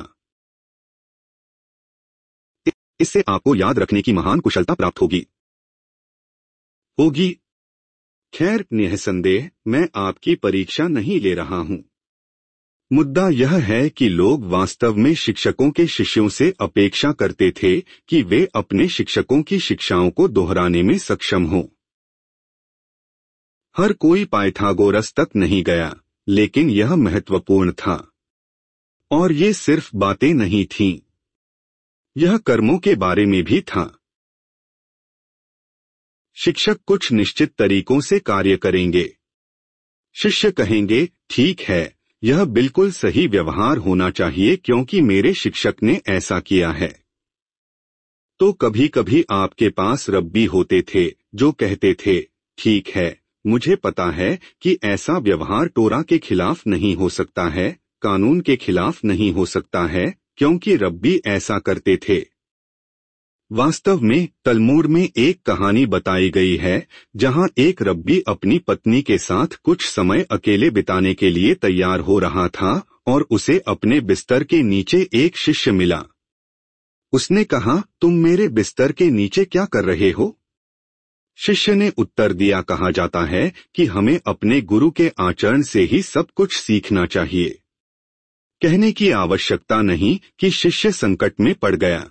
इससे आपको याद रखने की महान कुशलता प्राप्त होगी। खैर निःसंदेह मैं आपकी परीक्षा नहीं ले रहा हूं। मुद्दा यह है कि लोग वास्तव में शिक्षकों के शिष्यों से अपेक्षा करते थे कि वे अपने शिक्षकों की शिक्षाओं को दोहराने में सक्षम हों। हर कोई पाइथागोरस तक नहीं गया, लेकिन यह महत्वपूर्ण था। और ये सिर्फ बातें नहीं थीं, यह कर्मों के बारे में भी था। शिक्षक कुछ निश्चित तरीकों से कार्य करेंगे। शिष्य कहेंगे, ठीक है, यह बिल्कुल सही व्यवहार होना चाहिए क्योंकि मेरे शिक्षक ने ऐसा किया है। तो कभी कभी आपके पास रब्बी होते थे जो कहते थे, ठीक है, मुझे पता है कि ऐसा व्यवहार टोरा के खिलाफ नहीं हो सकता है, कानून के खिलाफ नहीं हो सकता है, क्योंकि रब्बी ऐसा करते थे। वास्तव में तलमूद में एक कहानी बताई गई है जहां एक रब्बी अपनी पत्नी के साथ कुछ समय अकेले बिताने के लिए तैयार हो रहा था और उसे अपने बिस्तर के नीचे एक शिष्य मिला। उसने कहा, तुम मेरे बिस्तर के नीचे क्या कर रहे हो? शिष्य ने उत्तर दिया, कहा जाता है कि हमें अपने गुरु के आचरण से ही सब कुछ सीखना चाहिए। कहने की आवश्यकता नहीं कि शिष्य संकट में पड़ गया।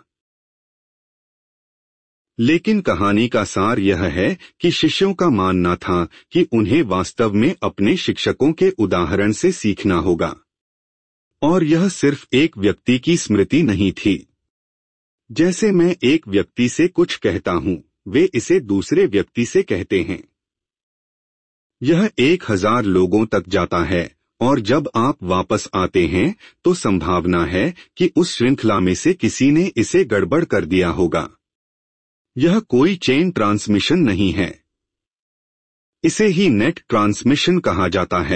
लेकिन कहानी का सार यह है कि शिष्यों का मानना था कि उन्हें वास्तव में अपने शिक्षकों के उदाहरण से सीखना होगा। और यह सिर्फ एक व्यक्ति की स्मृति नहीं थी। जैसे मैं एक व्यक्ति से कुछ कहता हूं, वे इसे दूसरे व्यक्ति से कहते हैं। यह 1000 लोगों तक जाता है और जब आप वापस आते हैं तो संभावना है कि उस श्रृंखला में से किसी ने इसे गड़बड़ कर दिया होगा। यह कोई चेन ट्रांसमिशन नहीं है। इसे ही नेट ट्रांसमिशन कहा जाता है।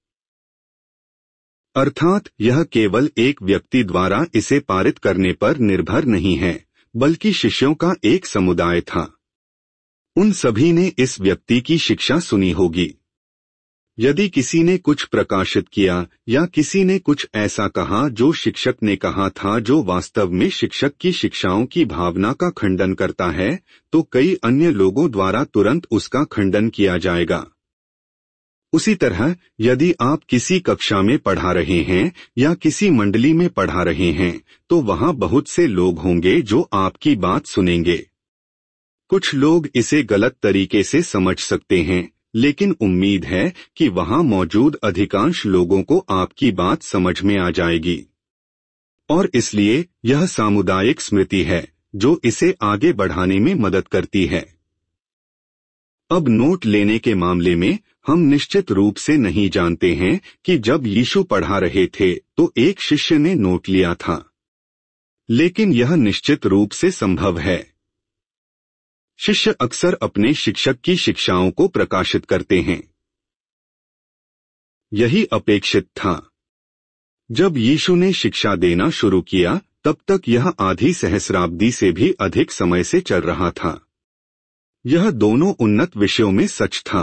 अर्थात यह केवल एक व्यक्ति द्वारा इसे पारित करने पर निर्भर नहीं है, बल्कि शिष्यों का एक समुदाय था। उन सभी ने इस व्यक्ति की शिक्षा सुनी होगी। यदि किसी ने कुछ प्रकाशित किया या किसी ने कुछ ऐसा कहा जो शिक्षक ने कहा था जो वास्तव में शिक्षक की शिक्षाओं की भावना का खंडन करता है, तो कई अन्य लोगों द्वारा तुरंत उसका खंडन किया जाएगा। उसी तरह यदि आप किसी कक्षा में पढ़ा रहे हैं या किसी मंडली में पढ़ा रहे हैं, तो वहां बहुत से लोग होंगे जो आपकी बात सुनेंगे। कुछ लोग इसे गलत तरीके से समझ सकते हैं, लेकिन उम्मीद है कि वहां मौजूद अधिकांश लोगों को आपकी बात समझ में आ जाएगी। और इसलिए यह सामुदायिक स्मृति है जो इसे आगे बढ़ाने में मदद करती है। अब नोट लेने के मामले में हम निश्चित रूप से नहीं जानते हैं कि जब यीशु पढ़ा रहे थे तो एक शिष्य ने नोट लिया था, लेकिन यह निश्चित रूप से संभव है। शिष्य अक्सर अपने शिक्षक की शिक्षाओं को प्रकाशित करते हैं। यही अपेक्षित था। जब यीशु ने शिक्षा देना शुरू किया तब तक यह आधी सहस्राब्दी से भी अधिक समय से चल रहा था। यह दोनों उन्नत विषयों में सच था।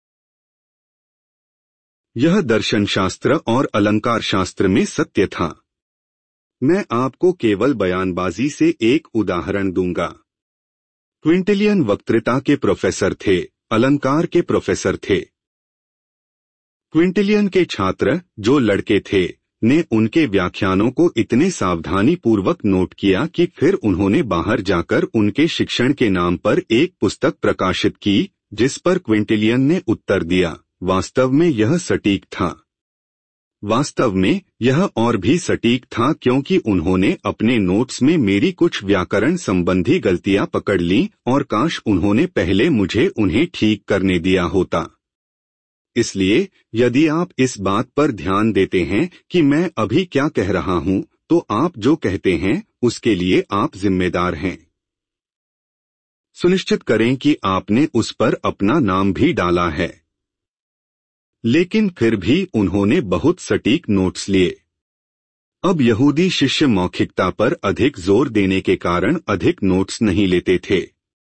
यह दर्शन शास्त्र और अलंकार शास्त्र में सत्य था। मैं आपको केवल बयानबाजी से एक उदाहरण दूंगा। क्विंटिलियन वक्तृता के प्रोफेसर थे, अलंकार के प्रोफेसर थे। क्विंटिलियन के छात्र, जो लड़के थे, ने उनके व्याख्यानों को इतने सावधानी पूर्वक नोट किया कि फिर उन्होंने बाहर जाकर उनके शिक्षण के नाम पर एक पुस्तक प्रकाशित की, जिस पर क्विंटिलियन ने उत्तर दिया। वास्तव में यह सटीक था। वास्तव में यह और भी सटीक था क्योंकि उन्होंने अपने नोट्स में मेरी कुछ व्याकरण संबंधी गलतियां पकड़ लीं और काश उन्होंने पहले मुझे उन्हें ठीक करने दिया होता। इसलिए यदि आप इस बात पर ध्यान देते हैं कि मैं अभी क्या कह रहा हूं, तो आप जो कहते हैं उसके लिए आप जिम्मेदार हैं। सुनिश्चित करें कि आपने उस पर अपना नाम भी डाला है। लेकिन फिर भी उन्होंने बहुत सटीक नोट्स लिए। अब यहूदी शिष्य मौखिकता पर अधिक जोर देने के कारण अधिक नोट्स नहीं लेते थे,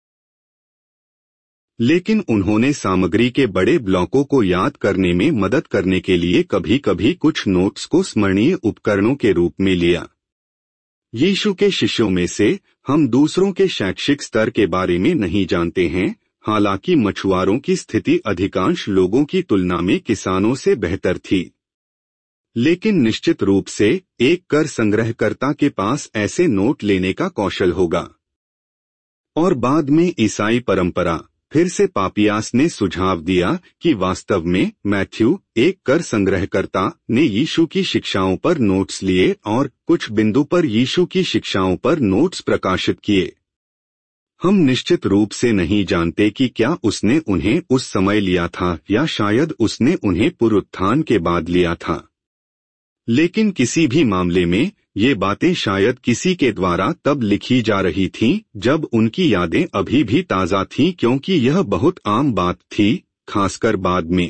लेकिन उन्होंने सामग्री के बड़े ब्लॉकों को याद करने में मदद करने के लिए कभी कभी कुछ नोट्स को स्मरणीय उपकरणों के रूप में लिया। यीशु के शिष्यों में से हम दूसरों के शैक्षिक स्तर के बारे में नहीं जानते हैं, हालांकि मछुआरों की स्थिति अधिकांश लोगों की तुलना में किसानों से बेहतर थी। लेकिन निश्चित रूप से एक कर संग्रहकर्ता के पास ऐसे नोट लेने का कौशल होगा। और बाद में ईसाई परंपरा, फिर से पापियास ने सुझाव दिया कि वास्तव में मैथ्यू, एक कर संग्रहकर्ता, ने यीशु की शिक्षाओं पर नोट्स लिए और कुछ बिंदु पर यीशु की शिक्षाओं पर नोट्स प्रकाशित किए। हम निश्चित रूप से नहीं जानते कि क्या उसने उन्हें उस समय लिया था या शायद उसने उन्हें पुनरुत्थान के बाद लिया था। लेकिन किसी भी मामले में ये बातें शायद किसी के द्वारा तब लिखी जा रही थीं जब उनकी यादें अभी भी ताज़ा थीं, क्योंकि यह बहुत आम बात थी, खासकर बाद में।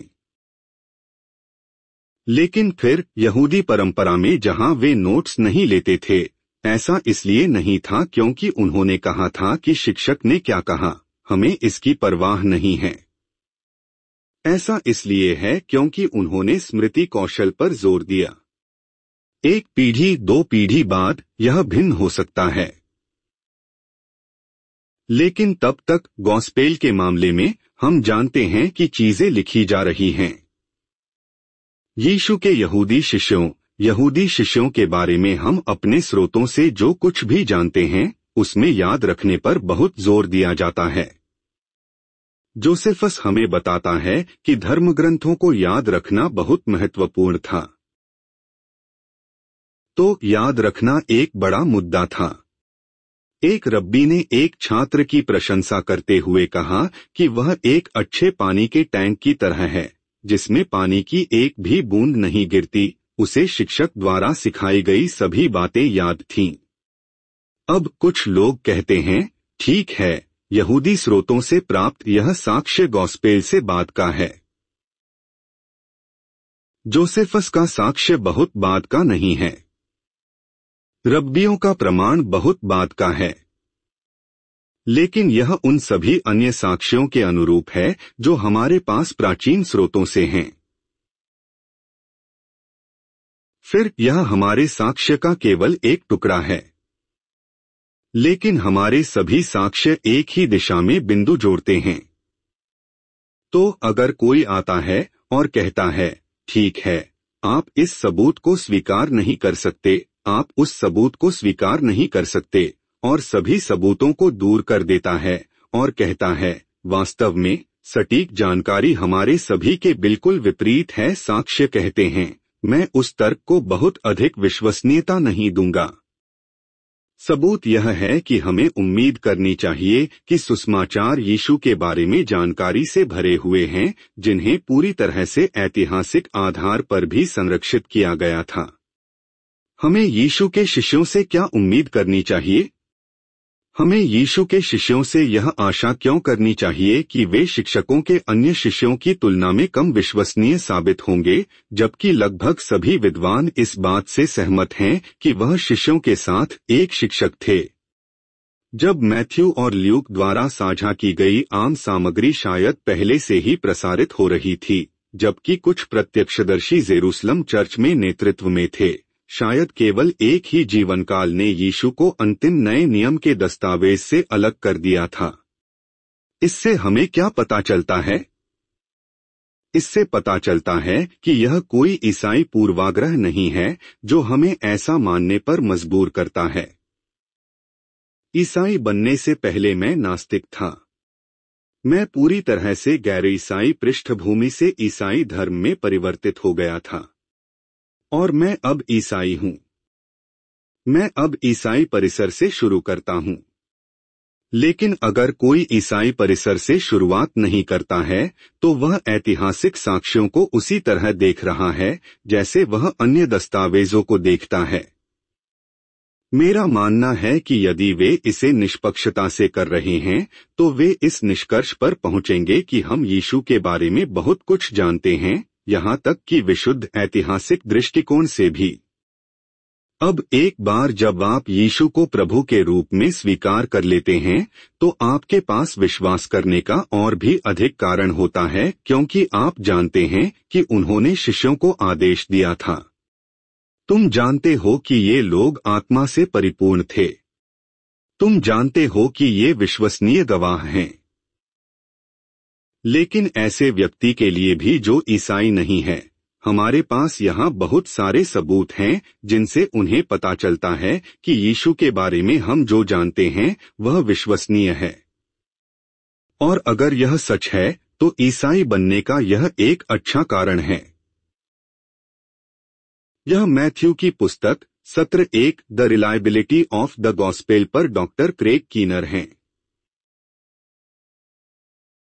लेकिन फिर यहूदी परंपरा में जहां वे नोट्स नहीं लेते थे, ऐसा इसलिए नहीं था क्योंकि उन्होंने कहा था कि शिक्षक ने क्या कहा, हमें इसकी परवाह नहीं है। ऐसा इसलिए है क्योंकि उन्होंने स्मृति कौशल पर जोर दिया। एक पीढ़ी, दो पीढ़ी बाद यह भिन्न हो सकता है, लेकिन तब तक गॉस्पेल के मामले में हम जानते हैं कि चीजें लिखी जा रही हैं। यीशु के यहूदी शिष्यों के बारे में हम अपने स्रोतों से जो कुछ भी जानते हैं उसमें याद रखने पर बहुत जोर दिया जाता है। जोसेफस हमें बताता है कि धर्मग्रंथों को याद रखना बहुत महत्वपूर्ण था। तो याद रखना एक बड़ा मुद्दा था। एक रब्बी ने एक छात्र की प्रशंसा करते हुए कहा कि वह एक अच्छे पानी के टैंक की तरह है, जिसमें पानी की एक भी बूंद नहीं गिरती। उसे शिक्षक द्वारा सिखाई गई सभी बातें याद थीं। अब कुछ लोग कहते हैं, ठीक है, यहूदी स्रोतों से प्राप्त यह साक्ष्य गॉस्पेल से बाद का है। जोसेफस का साक्ष्य बहुत बाद का नहीं है। रब्बियों का प्रमाण बहुत बाद का है, लेकिन यह उन सभी अन्य साक्ष्यों के अनुरूप है जो हमारे पास प्राचीन स्रोतों से हैं। फिर यह हमारे साक्ष्य का केवल एक टुकड़ा है, लेकिन हमारे सभी साक्ष्य एक ही दिशा में बिंदु जोड़ते हैं। तो अगर कोई आता है और कहता है, ठीक है, आप इस सबूत को स्वीकार नहीं कर सकते, आप उस सबूत को स्वीकार नहीं कर सकते, और सभी सबूतों को दूर कर देता है और कहता है, वास्तव में सटीक जानकारी हमारे सभी के बिल्कुल विपरीत है, साक्ष्य कहते हैं, मैं उस तर्क को बहुत अधिक विश्वसनीयता नहीं दूंगा। सबूत यह है कि हमें उम्मीद करनी चाहिए कि सुसमाचार यीशु के बारे में जानकारी से भरे हुए हैं, जिन्हें पूरी तरह से ऐतिहासिक आधार पर भी संरक्षित किया गया था। हमें यीशु के शिष्यों से क्या उम्मीद करनी चाहिए? हमें यीशु के शिष्यों से यह आशा क्यों करनी चाहिए कि वे शिक्षकों के अन्य शिष्यों की तुलना में कम विश्वसनीय साबित होंगे, जबकि लगभग सभी विद्वान इस बात से सहमत हैं कि वह शिष्यों के साथ एक शिक्षक थे। जब मैथ्यू और ल्यूक द्वारा साझा की गई आम सामग्री शायद पहले से ही प्रसारित हो रही थी, जबकि कुछ प्रत्यक्षदर्शी जेरूसलम चर्च में नेतृत्व में थे, शायद केवल एक ही जीवनकाल ने यीशु को अंतिम नए नियम के दस्तावेज से अलग कर दिया था। इससे हमें क्या पता चलता है? इससे पता चलता है कि यह कोई ईसाई पूर्वाग्रह नहीं है जो हमें ऐसा मानने पर मजबूर करता है। ईसाई बनने से पहले मैं नास्तिक था। मैं पूरी तरह से गैर ईसाई पृष्ठभूमि से ईसाई धर्म में परिवर्तित हो गया था। और मैं अब ईसाई हूं। मैं अब ईसाई परिसर से शुरू करता हूं। लेकिन अगर कोई ईसाई परिसर से शुरुआत नहीं करता है तो वह ऐतिहासिक साक्ष्यों को उसी तरह देख रहा है जैसे वह अन्य दस्तावेजों को देखता है। मेरा मानना है कि यदि वे इसे निष्पक्षता से कर रहे हैं तो वे इस निष्कर्ष पर पहुंचेंगे कि हम यीशु के बारे में बहुत कुछ जानते हैं, यहां तक कि विशुद्ध ऐतिहासिक दृष्टिकोण से भी। अब एक बार जब आप यीशु को प्रभु के रूप में स्वीकार कर लेते हैं तो आपके पास विश्वास करने का और भी अधिक कारण होता है, क्योंकि आप जानते हैं कि उन्होंने शिष्यों को आदेश दिया था। तुम जानते हो कि ये लोग आत्मा से परिपूर्ण थे। तुम जानते हो कि ये विश्वसनीय गवाह हैं। लेकिन ऐसे व्यक्ति के लिए भी जो ईसाई नहीं है, हमारे पास यहाँ बहुत सारे सबूत हैं जिनसे उन्हें पता चलता है कि यीशु के बारे में हम जो जानते हैं वह विश्वसनीय है। और अगर यह सच है तो ईसाई बनने का यह एक अच्छा कारण है। यह मैथ्यू की पुस्तक सत्र 1 the reliability of the gospel पर डॉक्टर क्रेग कीनर हैं।